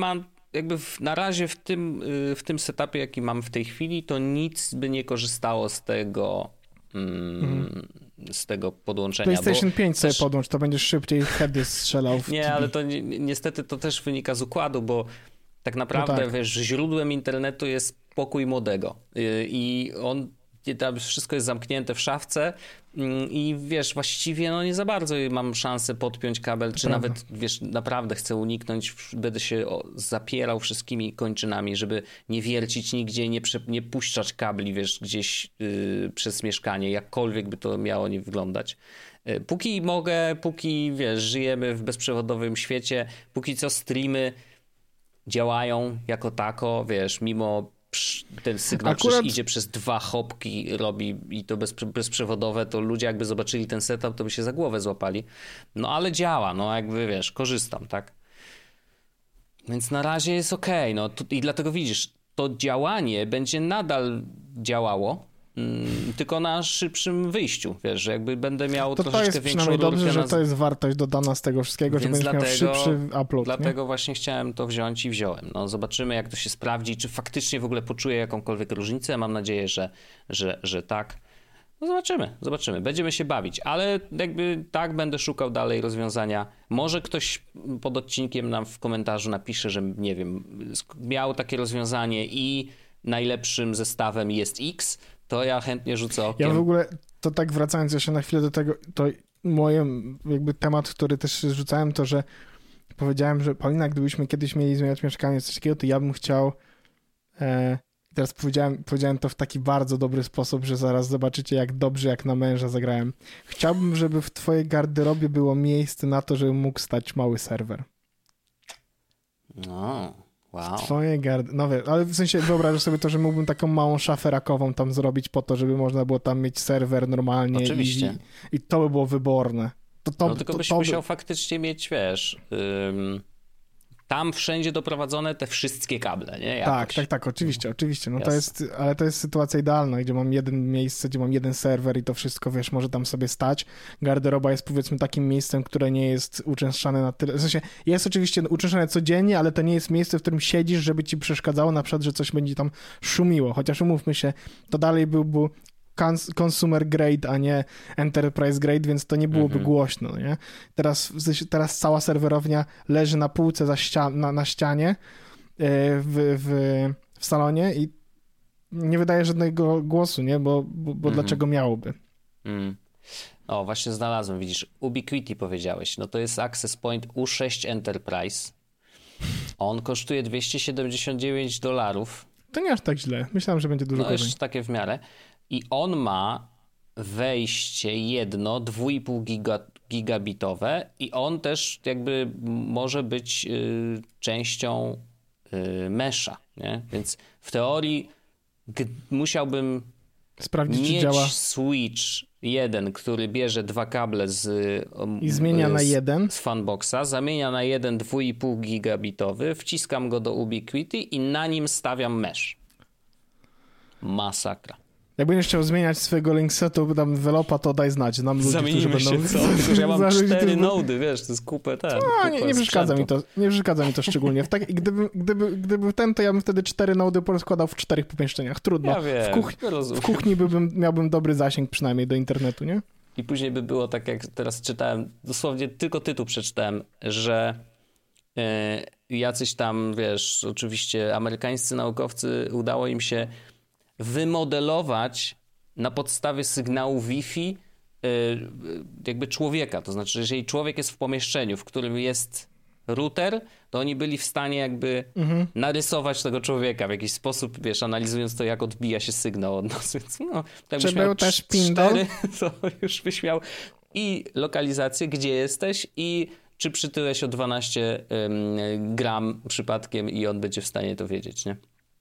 jakby w, na razie w tym, w tym setupie, jaki mam w tej chwili, to nic by nie korzystało z tego mm, mhm. z tego podłączenia. PlayStation bo pięć sobie też... podłącz, to będziesz szybciej heady strzelał. W nie, T V. ale to ni niestety to też wynika z układu, bo tak naprawdę no tak. wiesz, źródłem internetu jest pokój młodego i on tam wszystko jest zamknięte w szafce i wiesz, właściwie no nie za bardzo mam szansę podpiąć kabel, czy Prawda. nawet wiesz, naprawdę chcę uniknąć, będę się zapierał wszystkimi kończynami, żeby nie wiercić nigdzie, nie, prze, nie puszczać kabli, wiesz, gdzieś yy, przez mieszkanie, jakkolwiek by to miało nie wyglądać. Yy, póki mogę, póki wiesz, żyjemy w bezprzewodowym świecie, póki co streamy działają jako tako, wiesz, mimo ten sygnał Akurat... przecież idzie przez dwa hopki, robi i to bez, bezprzewodowe, to ludzie jakby zobaczyli ten setup, to by się za głowę złapali. No ale działa, no jakby wiesz, korzystam, tak? Więc na razie jest okej, no to, i dlatego widzisz, to działanie będzie nadal działało, mm, tylko na szybszym wyjściu, wiesz, że jakby będę miał to troszeczkę to jest większą przynajmniej dobrze, na... że to jest wartość dodana z tego wszystkiego, Więc że będziesz dlatego, miał szybszy upload. Dlatego nie? właśnie chciałem to wziąć i wziąłem. No zobaczymy, jak to się sprawdzi, czy faktycznie w ogóle poczuję jakąkolwiek różnicę. Mam nadzieję, że, że, że tak. No zobaczymy, zobaczymy. Będziemy się bawić, ale jakby tak będę szukał dalej rozwiązania. Może ktoś pod odcinkiem nam w komentarzu napisze, że nie wiem, miał takie rozwiązanie i najlepszym zestawem jest X, to ja chętnie rzucę okiem. Ja w ogóle, to tak wracając jeszcze na chwilę do tego, to moje jakby temat, który też rzucałem, to że powiedziałem, że Paulina, gdybyśmy kiedyś mieli zmieniać mieszkanie, coś takiego, to ja bym chciał e, teraz powiedziałem, powiedziałem to w taki bardzo dobry sposób, że zaraz zobaczycie, jak dobrze, jak na męża zagrałem. Chciałbym, żeby w twojej garderobie było miejsce na to, żeby mógł stać mały serwer. No, wow. Twoje gard... No wiesz, ale w sensie wyobrażasz sobie to, że mógłbym taką małą szafę rakową tam zrobić po to, żeby można było tam mieć serwer normalnie. Oczywiście. I, i to by było wyborne. To, to, no tylko to, byś to, musiał by... faktycznie mieć, wiesz, ym, tam wszędzie doprowadzone te wszystkie kable, nie? Jakoś. Tak, tak, tak, oczywiście, oczywiście. No Jasne. to jest, ale to jest sytuacja idealna, gdzie mam jeden miejsce, gdzie mam jeden serwer i to wszystko, wiesz, może tam sobie stać. Garderoba jest powiedzmy takim miejscem, które nie jest uczęszczane na tyle, w sensie jest oczywiście uczęszczane codziennie, ale to nie jest miejsce, w którym siedzisz, żeby ci przeszkadzało na przykład, że coś będzie tam szumiło, chociaż umówmy się, to dalej byłby consumer grade, a nie enterprise grade, więc to nie byłoby mm-hmm. głośno, nie? Teraz, teraz cała serwerownia leży na półce za ścia- na, na ścianie w, w, w salonie i nie wydaje żadnego głosu, nie? Bo, bo, bo mm-hmm. dlaczego miałoby? Mm. O, właśnie znalazłem, widzisz, Ubiquiti powiedziałeś, no to jest Access Point U sześć Enterprise. On kosztuje dwieście siedemdziesiąt dziewięć dolarów. To nie aż tak źle. Myślałem, że będzie dużo no gorzej. No jeszcze takie w miarę. I on ma wejście jedno, dwa i pół giga, gigabitowe i on też jakby może być y, częścią y, mesha, nie? Więc w teorii g- musiałbym sprawdzić, mieć czy działa switch jeden, który bierze dwa kable z um, i zmienia z, na jeden z Funboxa, zamienia na jeden dwa i pół gigabitowy, wciskam go do Ubiquiti i na nim stawiam mesh. Masakra. Jak będziesz chciał zmieniać swojego linksetu, tam developa, to daj znać. Znam ludzi, Zamienimy którzy będą... się, co? Tylko, że ja mam ludzi, cztery którzy... nody, wiesz, to jest kupę ten. No, nie, nie przeszkadza mi to, nie przeszkadza mi to szczególnie. W tak, gdyby, gdyby, gdyby ten, to ja bym wtedy cztery nody porozkładał w czterech pomieszczeniach. Trudno. Ja wiem, w, kuch... w kuchni bym, miałbym dobry zasięg przynajmniej do internetu, nie? I później by było tak, jak teraz czytałem, dosłownie tylko tytuł przeczytałem, że yy, jacyś tam, wiesz, oczywiście amerykańscy naukowcy udało im się wymodelować na podstawie sygnału Wi-Fi yy, jakby człowieka. To znaczy, jeżeli człowiek jest w pomieszczeniu, w którym jest router, to oni byli w stanie jakby mhm. narysować tego człowieka w jakiś sposób, wiesz, analizując to, jak odbija się sygnał od nas. Więc no, tak czy był też pindol? Cztery, to już byś miał i lokalizację, gdzie jesteś i czy przytyłeś o dwanaście um, gram przypadkiem i on będzie w stanie to wiedzieć, nie?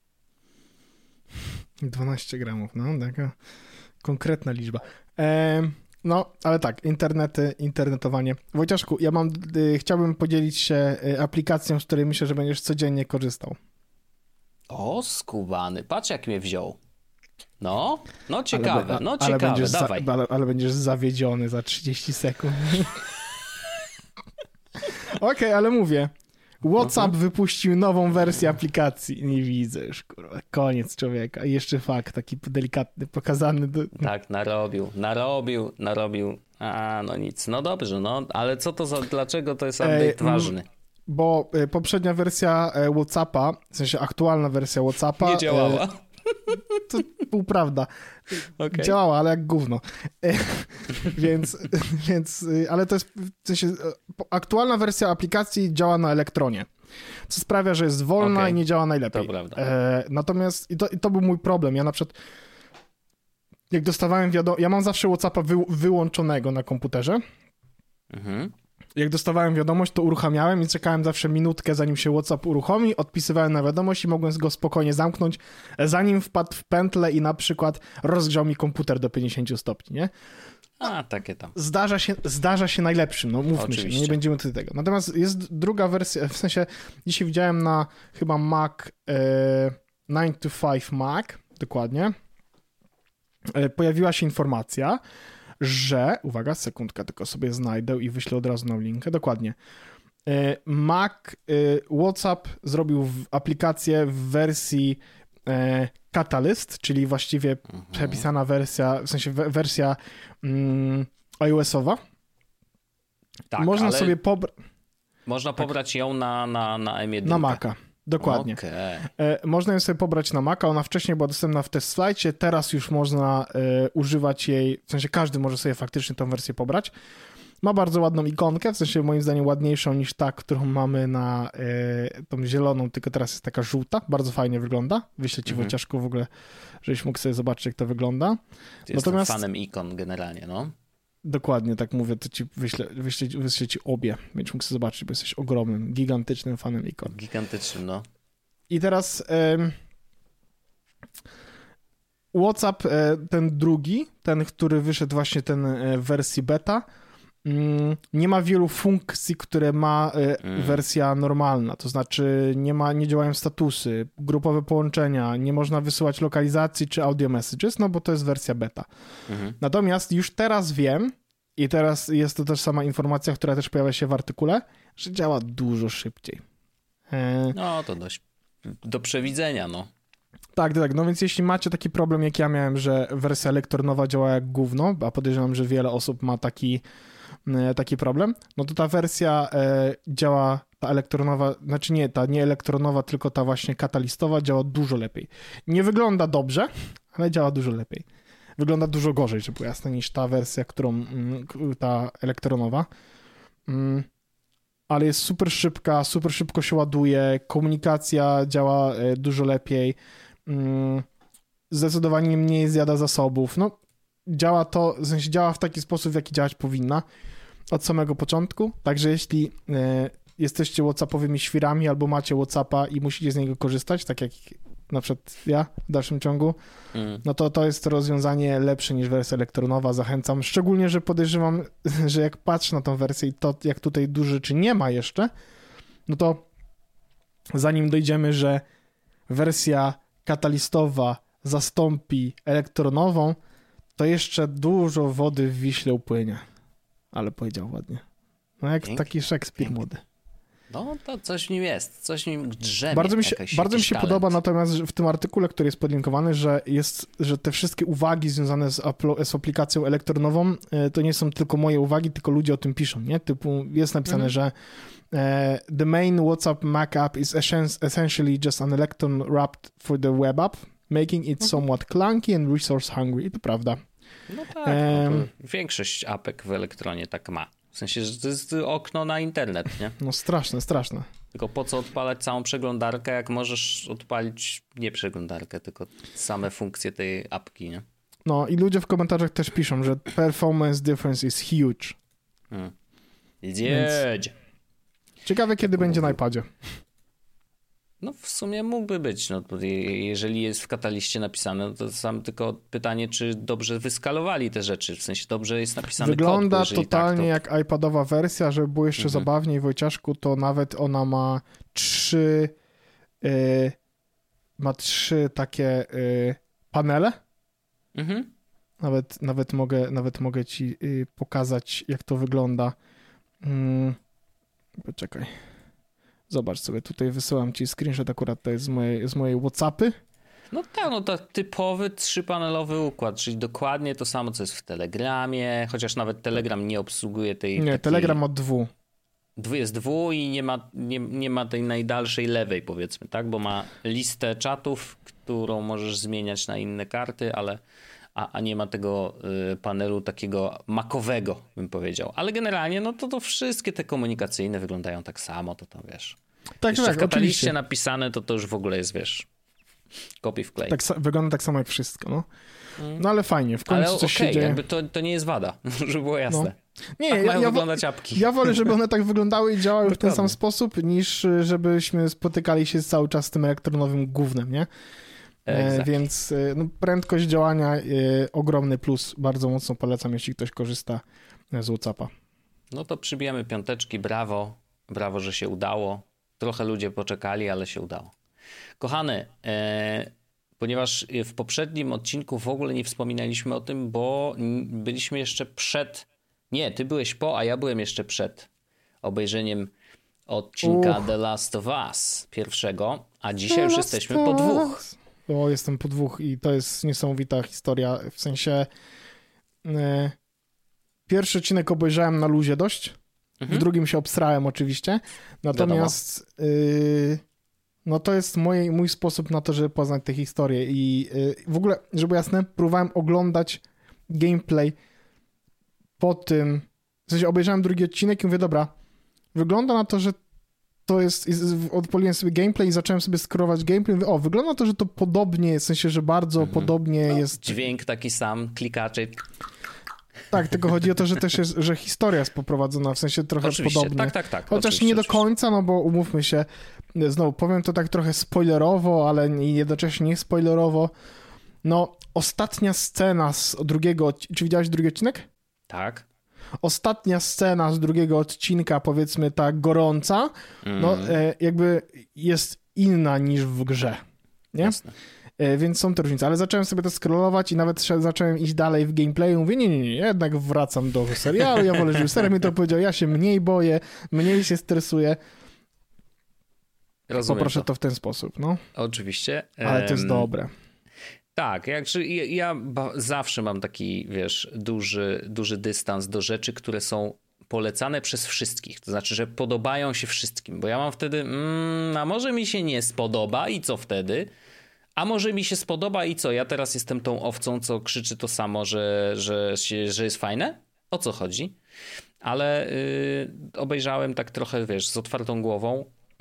dwanaście gramów, no, taka konkretna liczba. E, no, ale tak, internety, internetowanie. Wojciaszku, ja mam, y, chciałbym podzielić się y, aplikacją, z której myślę, że będziesz codziennie korzystał. O, skubany, patrz jak mnie wziął. No, no ciekawe, ale, no ale ciekawe, będziesz dawaj. Za, ale, ale będziesz zawiedziony za trzydzieści sekund. Okej, okay, ale mówię. WhatsApp uh-huh. wypuścił nową wersję aplikacji. Nie widzę już, kurwa. Koniec człowieka. I jeszcze fakt taki delikatny, pokazany. Do... Tak, narobił, narobił, narobił. A, no nic. No dobrze, no, ale co to za, dlaczego to jest update e, ważny? Bo e, poprzednia wersja e, WhatsAppa, w sensie aktualna wersja WhatsAppa... Nie działała. E, to półprawda. Okay. Działała, ale jak gówno. E, więc, więc, ale to jest, w sensie, aktualna wersja aplikacji działa na Elektronie, co sprawia, że jest wolna okay. i nie działa najlepiej. To prawda. E, natomiast, i to, i to był mój problem. Ja na przykład, jak dostawałem wiadomość, ja mam zawsze WhatsAppa wy, wyłączonego na komputerze. Mhm. Jak dostawałem wiadomość, to uruchamiałem i czekałem zawsze minutkę, zanim się WhatsApp uruchomi, odpisywałem na wiadomość i mogłem go spokojnie zamknąć, zanim wpadł w pętlę i na przykład rozgrzał mi komputer do pięćdziesięciu stopni, nie? A, takie tam. Zdarza się, zdarza się najlepszym, no mówmy Oczywiście. się, no nie będziemy tutaj tego. Natomiast jest druga wersja, w sensie dzisiaj widziałem na chyba Mac e, nine to five Mac, dokładnie, e, pojawiła się informacja, że, uwaga, sekundkę, tylko sobie znajdę i wyślę od razu na linkę, dokładnie. Mac, WhatsApp zrobił aplikację w wersji Catalyst, czyli właściwie mhm. przepisana wersja, w sensie wersja mm, iOS-owa. Tak, Można ale sobie pobrać... Można pobrać tak. ją na, na, na M jeden. Na Maca. Dokładnie. Okay. Można ją sobie pobrać na Maca, ona wcześniej była dostępna w test flightie, teraz już można e, używać jej, w sensie każdy może sobie faktycznie tą wersję pobrać. Ma bardzo ładną ikonkę, w sensie moim zdaniem ładniejszą niż ta, którą mamy na e, tą zieloną, tylko teraz jest taka żółta, bardzo fajnie wygląda. Wyślę ci mm-hmm. Wojciaszku w ogóle, żebyś mógł sobie zobaczyć, jak to wygląda. Ty Natomiast... Jestem fanem ikon generalnie, no. Dokładnie, tak mówię, to ci wyślę, wyślę, wyślę ci obie, będziesz mógł sobie zobaczyć, bo jesteś ogromnym, gigantycznym fanem ikon. Gigantycznym, no. I teraz um, WhatsApp, ten drugi, ten, który wyszedł właśnie ten w wersji beta, um, nie ma wielu funkcji, które ma mm. wersja normalna, to znaczy nie ma, nie działają statusy, grupowe połączenia, nie można wysyłać lokalizacji czy audio messages, no bo to jest wersja beta. Mm-hmm. Natomiast już teraz wiem, i teraz jest to też sama informacja, która też pojawia się w artykule, że działa dużo szybciej. E... No to dość do przewidzenia, no. Tak, tak, no więc jeśli macie taki problem, jak ja miałem, że wersja elektronowa działa jak gówno, a podejrzewam, że wiele osób ma taki, taki problem, no to ta wersja e, działa, ta elektronowa, znaczy nie, ta nie elektronowa, tylko ta właśnie katalistowa działa dużo lepiej. Nie wygląda dobrze, ale działa dużo lepiej. Wygląda dużo gorzej, żeby było jasne, niż ta wersja, którą, ta elektronowa. Ale jest super szybka, super szybko się ładuje, komunikacja działa dużo lepiej, zdecydowanie mniej zjada zasobów. No, działa to, w sensie działa w taki sposób, w jaki działać powinna od samego początku. Także jeśli jesteście WhatsAppowymi świrami albo macie WhatsAppa i musicie z niego korzystać, tak jak na przykład ja w dalszym ciągu, mm. no to to jest rozwiązanie lepsze niż wersja elektronowa. Zachęcam, szczególnie, że podejrzewam, że jak patrzę na tą wersję i to, jak tutaj dużo rzeczy nie ma jeszcze, no to zanim dojdziemy, że wersja katalistowa zastąpi elektronową, to jeszcze dużo wody w Wiśle upłynie. Ale powiedział ładnie. No jak Pięknie. Taki Szekspir młody. No to coś w nim jest, coś w nim drzemie. Bardzo mi się, bardzo mi się podoba natomiast w tym artykule, który jest podlinkowany, że, jest, że te wszystkie uwagi związane z, apl- z aplikacją elektronową to nie są tylko moje uwagi, tylko ludzie o tym piszą, nie? Typu jest napisane, mm. że uh, the main WhatsApp Mac app is essentially just an electron wrapped for the web app, making it somewhat clunky and resource hungry. I to prawda. No tak, um, no większość apek w elektronie tak ma. W sensie, że to jest okno na internet, nie? No straszne, straszne. Tylko po co odpalać całą przeglądarkę, jak możesz odpalić nie przeglądarkę, tylko same funkcje tej apki, nie? No i ludzie w komentarzach też piszą, że performance difference is huge. Hmm. Więc... Ciekawe, kiedy będzie na iPadzie. No w sumie mógłby być, no jeżeli jest w kataliście napisane, no to sam tylko pytanie, czy dobrze wyskalowali te rzeczy, w sensie dobrze jest napisany Wygląda kod. Wygląda totalnie tak, to... jak iPadowa wersja, żeby było jeszcze mhm. zabawniej, Wojciaszku, to nawet ona ma trzy yy, ma trzy takie yy, panele. Mhm. Nawet, nawet, mogę, nawet mogę ci yy, pokazać, jak to wygląda. Yy, poczekaj. Zobacz sobie, tutaj wysyłam ci screenshot, akurat to jest z mojej, z mojej WhatsAppy. No tak, no to typowy trzypanelowy układ, czyli dokładnie to samo, co jest w Telegramie, chociaż nawet Telegram nie obsługuje tej... Nie, takiej... Telegram ma dwu. Dwu jest dwu i nie ma, nie, nie ma tej najdalszej lewej, powiedzmy, tak? Bo ma listę czatów, którą możesz zmieniać na inne karty, ale a, a nie ma tego y, panelu takiego makowego, bym powiedział. Ale generalnie, no to, to wszystkie te komunikacyjne wyglądają tak samo, to tam wiesz. Tak, Jeszcze tak, w kataliście oczywiście. napisane, to to już w ogóle jest, wiesz, copy wklej. Tak, wygląda tak samo jak wszystko, no. No ale fajnie, w końcu ale coś okay, się dzieje. jakby to, to nie jest wada, żeby było jasne. No. Nie, tak ja, mają ja, wyglądać apki. Ja wolę, żeby one tak wyglądały i działały w ten Dokładnie. sam sposób, niż żebyśmy spotykali się cały czas z tym elektronowym gównem, nie? E, więc no, prędkość działania, e, ogromny plus, bardzo mocno polecam, jeśli ktoś korzysta z WhatsAppa. No to przybijamy piąteczki, brawo, brawo, że się udało. Trochę ludzie poczekali, ale się udało. Kochany, e, ponieważ w poprzednim odcinku w ogóle nie wspominaliśmy o tym, bo byliśmy jeszcze przed, nie, ty byłeś po, a ja byłem jeszcze przed obejrzeniem odcinka Uch. The Last of Us pierwszego, a dzisiaj The już jesteśmy po dwóch. O, jestem po dwóch i to jest niesamowita historia, w sensie e, pierwszy odcinek obejrzałem na luzie dość, mhm. w drugim się obsrałem oczywiście, natomiast y, no to jest moje, mój sposób na to, żeby poznać tę historię i y, w ogóle, żeby jasne, próbowałem oglądać gameplay po tym, w sensie obejrzałem drugi odcinek i mówię, dobra, wygląda na to, że to jest, odpaliłem sobie gameplay i zacząłem sobie scrollować gameplay i mówię, o, wygląda na to, że to podobnie, w sensie, że bardzo mhm. podobnie no, jest... Dźwięk taki sam, klikacze. Tak, tylko chodzi o to, że też jest, że historia jest poprowadzona, w sensie trochę oczywiście. podobnie. Tak, tak, tak. Chociaż nie do końca, no bo umówmy się, znowu powiem to tak trochę spoilerowo, ale jednocześnie nie spoilerowo. No, ostatnia scena z drugiego, czy widziałeś drugi odcinek? Tak. Ostatnia scena z drugiego odcinka, powiedzmy tak gorąca, mm. no jakby jest inna niż w grze, nie? Jasne. Więc są te różnice, ale zacząłem sobie to scrollować i nawet zacząłem iść dalej w gameplayu, mówię, nie, nie, nie, jednak wracam do serialu, ja wolę, żeby serial mi to powiedział, ja się mniej boję, mniej się stresuję. Rozumiem Poproszę to. to w ten sposób, no. Oczywiście. Ale to jest um... dobre. Tak, jak, ja, ja zawsze mam taki, wiesz, duży, duży dystans do rzeczy, które są polecane przez wszystkich. To znaczy, że podobają się wszystkim, bo ja mam wtedy, mm, a może mi się nie spodoba i co wtedy? A może mi się spodoba i co? Ja teraz jestem tą owcą, co krzyczy to samo, że, że, się, że jest fajne? O co chodzi? Ale yy, obejrzałem tak trochę, wiesz, z otwartą głową.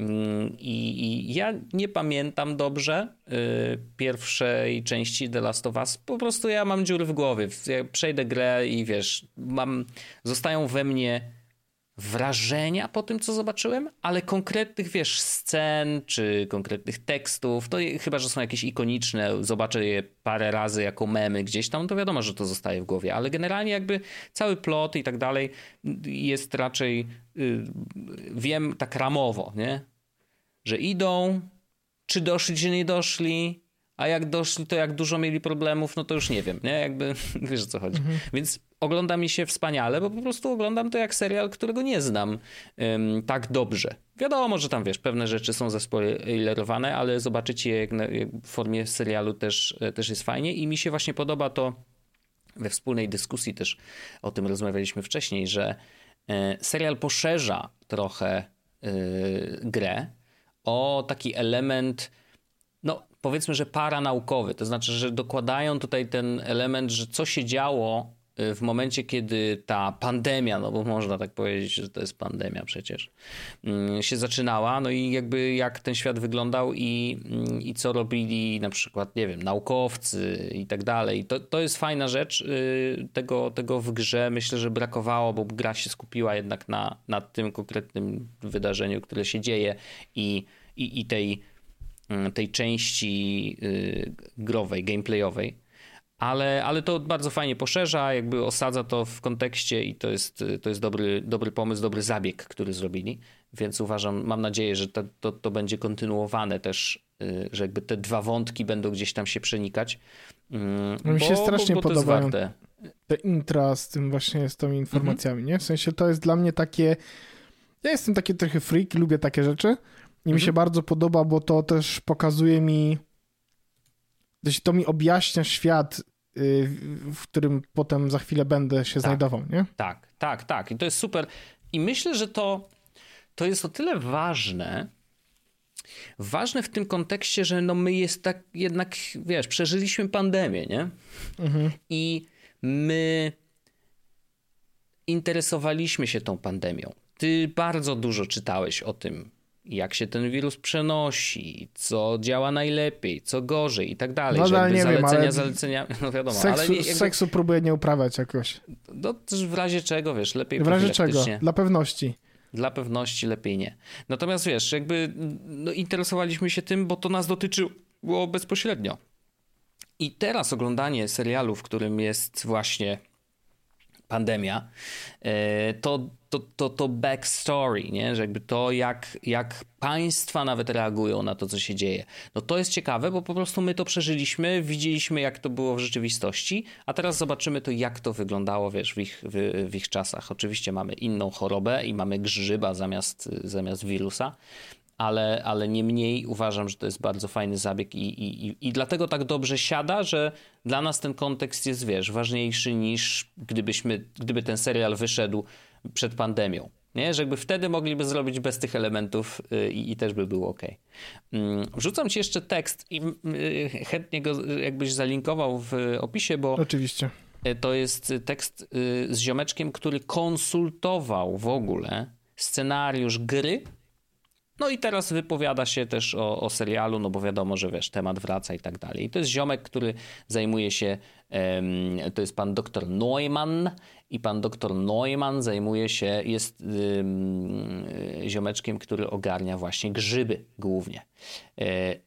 I, I ja nie pamiętam dobrze y, pierwszej części The Last of Us. Po prostu ja mam dziury w głowie. Ja przejdę grę i wiesz, mam, zostają we mnie wrażenia po tym, co zobaczyłem, ale konkretnych, wiesz, scen czy konkretnych tekstów, to chyba, że są jakieś ikoniczne, zobaczę je parę razy jako memy gdzieś tam, to wiadomo, że to zostaje w głowie, ale generalnie jakby cały plot i tak dalej jest raczej, yy, wiem tak ramowo, nie? Że idą, czy doszli, czy nie doszli, a jak doszli, to jak dużo mieli problemów, no to już nie wiem, nie? Jakby, wiesz o co chodzi. Mhm. Więc ogląda mi się wspaniale, bo po prostu oglądam to jak serial, którego nie znam um, tak dobrze. Wiadomo, że tam, wiesz, pewne rzeczy są zaspoilerowane, ale zobaczyć je jak na, jak w formie serialu też, też jest fajnie i mi się właśnie podoba to, we wspólnej dyskusji też o tym rozmawialiśmy wcześniej, że e, serial poszerza trochę e, grę o taki element, no powiedzmy, że paranaukowy, to znaczy, że dokładają tutaj ten element, że co się działo w momencie, kiedy ta pandemia, no bo można tak powiedzieć, że to jest pandemia przecież, się zaczynała, no i jakby jak ten świat wyglądał i, i co robili na przykład, nie wiem, naukowcy i tak dalej. To, to jest fajna rzecz, tego, tego w grze myślę, że brakowało, bo gra się skupiła jednak na, na tym konkretnym wydarzeniu, które się dzieje i, i, i tej, tej części growej, gameplayowej. Ale, ale to bardzo fajnie poszerza, jakby osadza to w kontekście i to jest, to jest dobry, dobry pomysł, dobry zabieg, który zrobili, więc uważam, mam nadzieję, że to, to, to będzie kontynuowane też, że jakby te dwa wątki będą gdzieś tam się przenikać. No mi się strasznie bo, bo podobają te intra z tym właśnie, z tymi informacjami, mhm. nie? W sensie to jest dla mnie takie, Ja jestem taki trochę freak, lubię takie rzeczy i mhm. mi się bardzo podoba, bo to też pokazuje mi, to mi objaśnia świat, w którym potem za chwilę będę się tak, znajdował, nie? Tak, tak, tak. I to jest super. I myślę, że to, to jest o tyle ważne, ważne w tym kontekście, że no my jest tak jednak, wiesz, przeżyliśmy pandemię, nie? Mhm. I my interesowaliśmy się tą pandemią. Ty bardzo dużo czytałeś o tym, jak się ten wirus przenosi, co działa najlepiej, co gorzej i tak dalej. No, ale nie zalecenia, wiem, ale zalecenia, no wiadomo. Seksu, ale nie, jakby, seksu próbuję nie uprawiać jakoś. No też w razie czego, wiesz, lepiej W razie czego? Dla pewności. Dla pewności lepiej nie. Natomiast wiesz, jakby no, interesowaliśmy się tym, bo to nas dotyczyło bezpośrednio. I teraz oglądanie serialu, w którym jest właśnie pandemia, to, to, to, to backstory, nie? Że jakby to, jak, jak państwa nawet reagują na to, co się dzieje. No to jest ciekawe, bo po prostu my to przeżyliśmy, widzieliśmy, jak to było w rzeczywistości, a teraz zobaczymy to, jak to wyglądało, wiesz, w ich, w, w ich czasach. Oczywiście mamy inną chorobę i mamy grzyba zamiast, zamiast wirusa, ale, ale niemniej uważam, że to jest bardzo fajny zabieg i, i, i, i dlatego tak dobrze siada, że dla nas ten kontekst jest, wiesz, ważniejszy niż gdybyśmy, gdyby ten serial wyszedł przed pandemią. Nie? Że jakby wtedy mogliby zrobić bez tych elementów i, i też by było ok. Wrzucam ci jeszcze tekst i chętnie go jakbyś zalinkował w opisie, bo oczywiście. To jest tekst z ziomeczkiem, który konsultował w ogóle scenariusz gry. No i teraz wypowiada się też o, o serialu, no bo wiadomo, że wiesz, temat wraca i tak dalej. I to jest ziomek, który zajmuje się, um, to jest pan doktor Neumann i pan doktor Neumann zajmuje się, jest um, ziomeczkiem, który ogarnia właśnie grzyby głównie. E,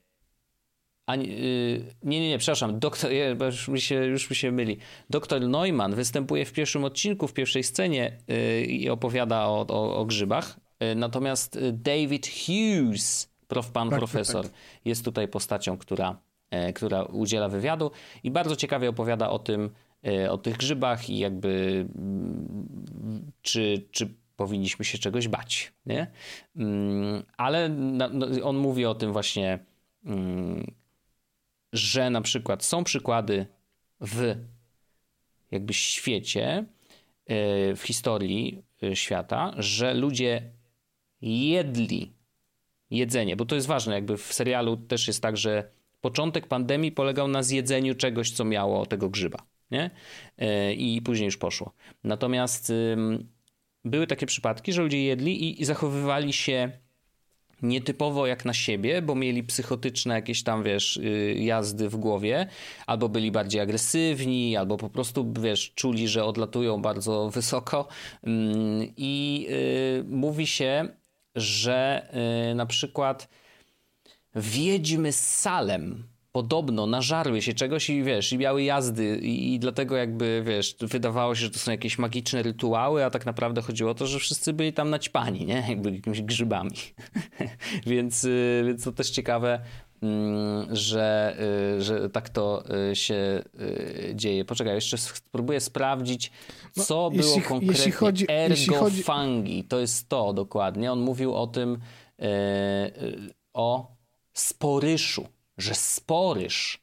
a, nie, nie, nie, przepraszam, doktor, już mi się, już mi się myli. Doktor Neumann występuje w pierwszym odcinku, w pierwszej scenie yy, i opowiada o, o, o grzybach. Natomiast David Hughes, prof, pan tak, profesor, tak. jest tutaj postacią, która, która udziela wywiadu i bardzo ciekawie opowiada o tym, o tych grzybach i jakby czy, czy powinniśmy się czegoś bać, nie? Ale on mówi o tym właśnie, że na przykład są przykłady w jakby świecie, w historii świata, że ludzie jedli jedzenie, bo to jest ważne, jakby w serialu też jest tak, że początek pandemii polegał na zjedzeniu czegoś, co miało tego grzyba, nie? I później już poszło. Natomiast były takie przypadki, że ludzie jedli i, i zachowywali się nietypowo jak na siebie, bo mieli psychotyczne jakieś tam, wiesz, jazdy w głowie, albo byli bardziej agresywni, albo po prostu, wiesz, czuli, że odlatują bardzo wysoko. I yy, mówi się, że yy, na przykład wiedźmy z Salem podobno nażarły się czegoś i wiesz, i miały jazdy i, i dlatego jakby, wiesz, wydawało się, że to są jakieś magiczne rytuały, a tak naprawdę chodziło o to, że wszyscy byli tam naćpani, nie? Jakby jakimiś grzybami. więc, y, więc to też ciekawe, y, że, y, że tak to y, się y, dzieje. Poczekaj, jeszcze spróbuję sprawdzić, co no, było jeśli, konkretnie. Jeśli chodzi, ergofangi, chodzi... to jest to dokładnie. On mówił o tym, y, y, o sporyszu. Że sporyż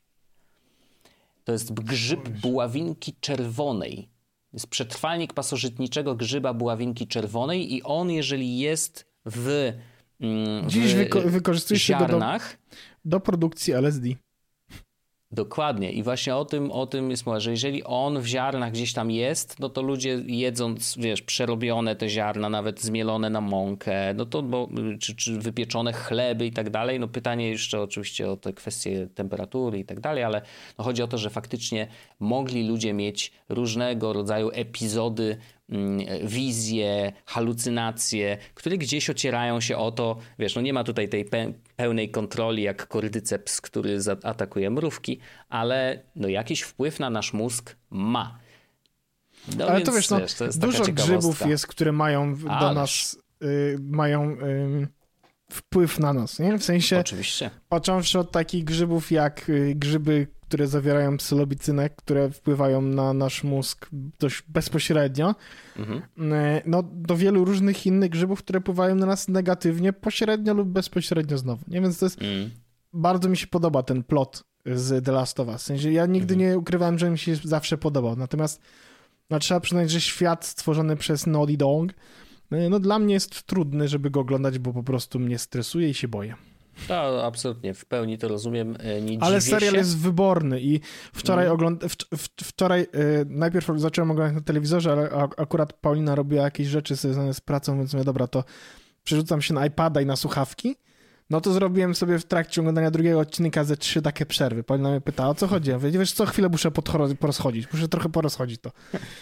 to jest grzyb buławinki czerwonej. Jest przetrwalnik pasożytniczego grzyba buławinki czerwonej i on, jeżeli jest w, w Dziś wyko- wykorzystuje się ziarnach... Do, do produkcji L S D. Dokładnie. I właśnie o tym, o tym jest mowa, że jeżeli on w ziarnach gdzieś tam jest, no to ludzie jedząc, wiesz, przerobione te ziarna, nawet zmielone na mąkę, no to, bo, czy, czy wypieczone chleby i tak dalej, no pytanie jeszcze oczywiście o te kwestie temperatury i tak dalej, ale no chodzi o to, że faktycznie mogli ludzie mieć różnego rodzaju epizody, wizje, halucynacje, które gdzieś ocierają się o to, wiesz, no nie ma tutaj tej pe- pełnej kontroli jak kordyceps, który zaatakuje mrówki, ale no jakiś wpływ na nasz mózg ma. No ale więc, to wiesz, no, wiesz to jest dużo grzybów jest, które mają w, do nas, y, mają y, wpływ na nas, nie? W sensie, oczywiście. Począwszy od takich grzybów jak grzyby, które zawierają psylobicynę, które wpływają na nasz mózg dość bezpośrednio, mhm. no do wielu różnych innych grzybów, które wpływają na nas negatywnie, pośrednio lub bezpośrednio znowu, nie? Więc to jest, mm. bardzo mi się podoba ten plot z The Last of Us. W sensie, ja nigdy mhm. nie ukrywałem, że mi się zawsze podobał, natomiast no, trzeba przyznać, że świat stworzony przez Naughty Dog, no dla mnie jest trudny, żeby go oglądać, bo po prostu mnie stresuje i się boję. No, absolutnie, w pełni to rozumiem. Nie Ale serial się. jest wyborny i wczoraj mm. ogląd... w, w, wczoraj y, najpierw zacząłem oglądać na telewizorze, ale a, akurat Paulina robiła jakieś rzeczy związane z pracą, więc mówię, dobra, to przerzucam się na iPada i na słuchawki. No to zrobiłem sobie w trakcie oglądania drugiego odcinka ze trzy takie przerwy. Paulina mnie pyta, o co chodzi? Ja mówię, wiesz, co chwilę muszę podcho- porozchodzić, muszę trochę porozchodzić to.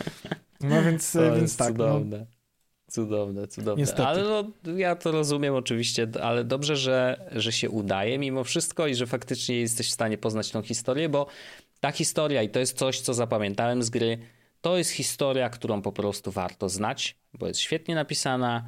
No więc, to więc tak. Cudowne. No. Cudowne, cudowne. Niestety. Ale no, ja to rozumiem oczywiście, ale dobrze, że, że się udaje mimo wszystko i że faktycznie jesteś w stanie poznać tą historię, bo ta historia, i to jest coś, co zapamiętałem z gry, to jest historia, którą po prostu warto znać, bo jest świetnie napisana,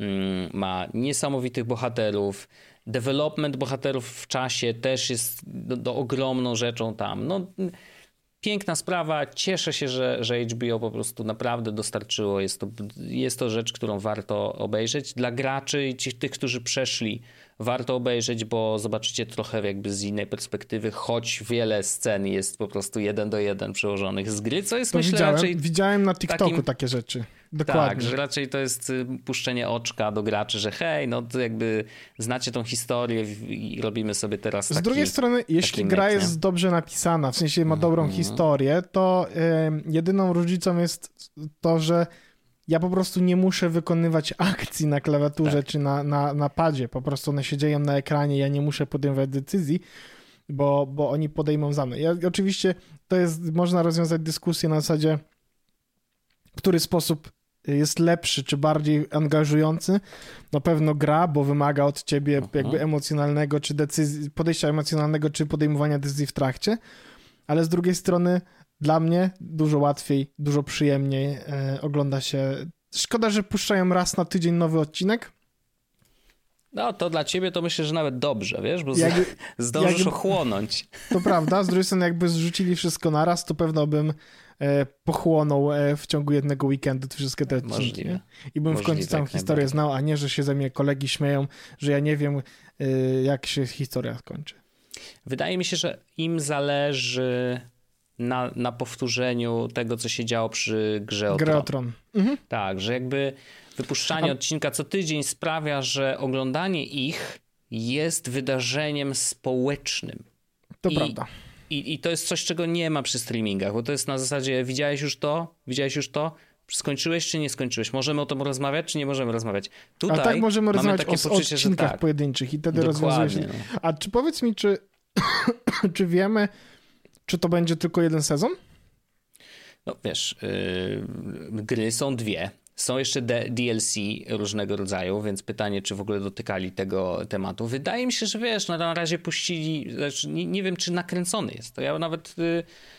ma niesamowitych bohaterów, development bohaterów w czasie też jest do, do ogromną rzeczą tam. No, piękna sprawa, cieszę się, że, że H B O po prostu naprawdę dostarczyło. Jest to, jest to rzecz, którą warto obejrzeć. Dla graczy i tych, którzy przeszli, warto obejrzeć, bo zobaczycie trochę jakby z innej perspektywy, choć wiele scen jest po prostu jeden do jeden przełożonych z gry, co jest to myślę widziałem, raczej... Widziałem na TikToku takim... takie rzeczy. Dokładnie. Tak, że raczej to jest puszczenie oczka do graczy, że hej, no to jakby znacie tą historię i robimy sobie teraz taki... Z drugiej strony, jeśli gra jest nie? dobrze napisana, w sensie ma dobrą mm-hmm. historię, to y, jedyną różnicą jest to, że ja po prostu nie muszę wykonywać akcji na klawiaturze tak. czy na, na, na padzie. Po prostu one się dzieją na ekranie, ja nie muszę podejmować decyzji, bo, bo oni podejmą za mnie. Ja, oczywiście to jest, można rozwiązać dyskusję na zasadzie, który sposób jest lepszy, czy bardziej angażujący. Na pewno gra, bo wymaga od ciebie Aha. jakby emocjonalnego, czy decyzji, podejścia emocjonalnego, czy podejmowania decyzji w trakcie, ale z drugiej strony dla mnie dużo łatwiej, dużo przyjemniej e, ogląda się. Szkoda, że puszczają raz na tydzień nowy odcinek. No to dla ciebie to myślę, że nawet dobrze, wiesz, bo jakby, zdążysz jakby, ochłonąć. To prawda, z drugiej strony jakby zrzucili wszystko naraz, to pewno bym e, pochłonął e, w ciągu jednego weekendu te wszystkie te odcinki. Nie? I bym Możliwe, w końcu całą historię znał, a nie, że się ze mnie kolegi śmieją, że ja nie wiem, e, jak się historia skończy. Wydaje mi się, że im zależy na, na powtórzeniu tego, co się działo przy Grze o Tron. Grze o Tron. Mhm. Tak, że jakby wypuszczanie A... odcinka co tydzień sprawia, że oglądanie ich jest wydarzeniem społecznym. To I, prawda. I, I to jest coś, czego nie ma przy streamingach, bo to jest na zasadzie widziałeś już to, widziałeś już to, skończyłeś czy nie skończyłeś? Możemy o tym rozmawiać, czy nie możemy rozmawiać? Tutaj A tak możemy rozmawiać takie o poczucie, odcinkach tak. pojedynczych i wtedy rozwiązuje się. No. A czy powiedz mi, czy, czy wiemy, czy to będzie tylko jeden sezon? No wiesz, yy, gry są dwie. Są jeszcze D L C różnego rodzaju, więc pytanie, czy w ogóle dotykali tego tematu. Wydaje mi się, że wiesz, no na razie puścili, znaczy nie, nie wiem, czy nakręcony jest. To ja nawet y,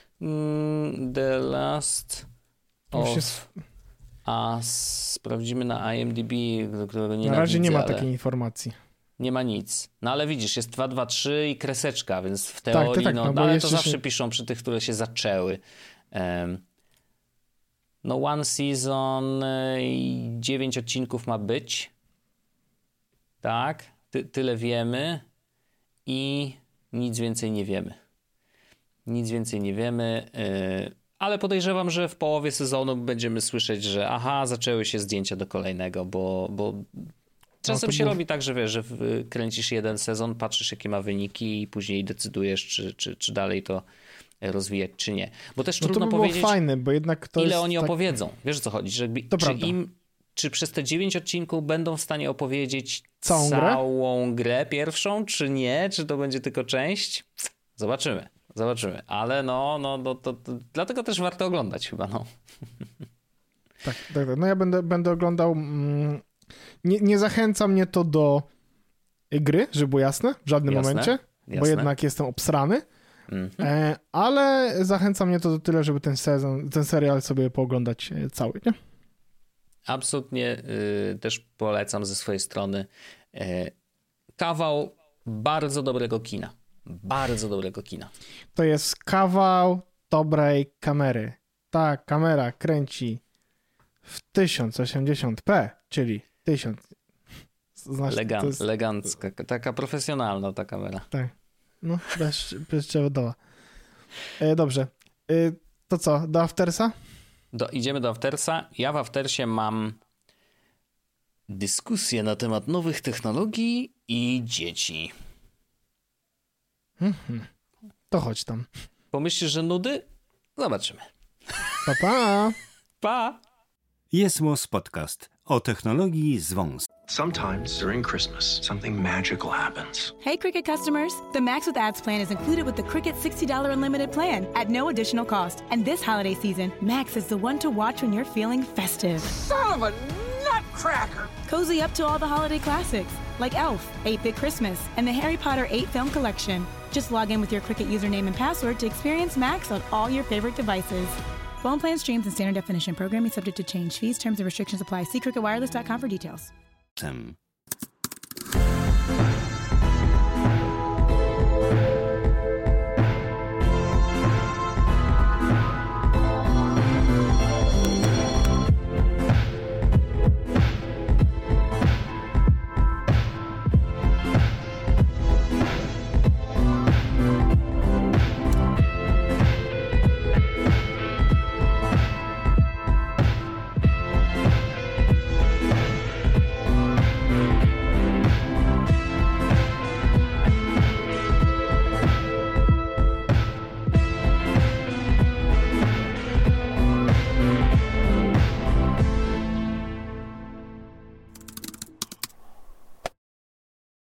y, The Last of jest... Us sprawdzimy na I M D B, do którego nie Na razie widzę, nie ma ale... takiej informacji. Nie ma nic. No ale widzisz, jest dwa dwa trzy i kreseczka, więc w teorii, tak, tak, no, no, no ale to się... zawsze piszą przy tych, które się zaczęły. Um, no one season i dziewięć odcinków ma być. Tak, Ty, tyle wiemy i nic więcej nie wiemy. Nic więcej nie wiemy, yy, ale podejrzewam, że w połowie sezonu będziemy słyszeć, że aha, zaczęły się zdjęcia do kolejnego, bo, bo czasem no się był... robi tak, że wiesz, że kręcisz jeden sezon, patrzysz jakie ma wyniki i później decydujesz, czy, czy, czy dalej to rozwijać, czy nie. Bo też no trudno to by powiedzieć, było fajne, bo jednak to ile jest oni tak... opowiedzą. Wiesz o co chodzi? Że, to czy, prawda. im, czy przez te dziewięć odcinków będą w stanie opowiedzieć całą, całą grę? grę pierwszą, czy nie? Czy to będzie tylko część? Zobaczymy. Zobaczymy. Ale no, no to, to, to, dlatego też warto oglądać chyba, no. Tak, tak, tak. No ja będę, będę oglądał... Mm, nie, nie zachęca mnie to do gry, żeby było jasne, w żadnym jasne, momencie, jasne. bo jednak jestem obsrany. Mm-hmm. E, ale zachęca mnie to do tyle, żeby ten sezon, ten serial sobie pooglądać cały, nie? Absolutnie y, też polecam ze swojej strony. Y, kawał bardzo dobrego kina. Bardzo dobrego kina. To jest kawał dobrej kamery. Ta kamera kręci w tysiąc osiemdziesiąt p, czyli tysiąc. Znasz, Elegant, jest... Elegancka, taka profesjonalna ta kamera. Tak, no bez, bezprzewodowa. E, dobrze, e, to co, do Aftersa? Do, idziemy do Aftersa. Ja w Aftersie mam dyskusję na temat nowych technologii i dzieci. Mhm. To chodź tam. Pomyślisz, że nudy? Zobaczymy. Pa, pa. Pa. Jest Podcast o technologii z wąs. Sometimes during Christmas, something magical happens. Hey, Cricket customers. The Max with Ads plan is included with the Cricket sixty dollars Unlimited plan at no additional cost. And this holiday season, Max is the one to watch when you're feeling festive. Son of a nutcracker! Cozy up to all the holiday classics, like Elf, eight-Bit Christmas, and the Harry Potter eight film collection. Just log in with your Cricket username and password to experience Max on all your favorite devices. Phone plan streams and standard definition. Programming subject to change. Fees, terms, and restrictions apply. See cricket wireless dot com for details. Tym.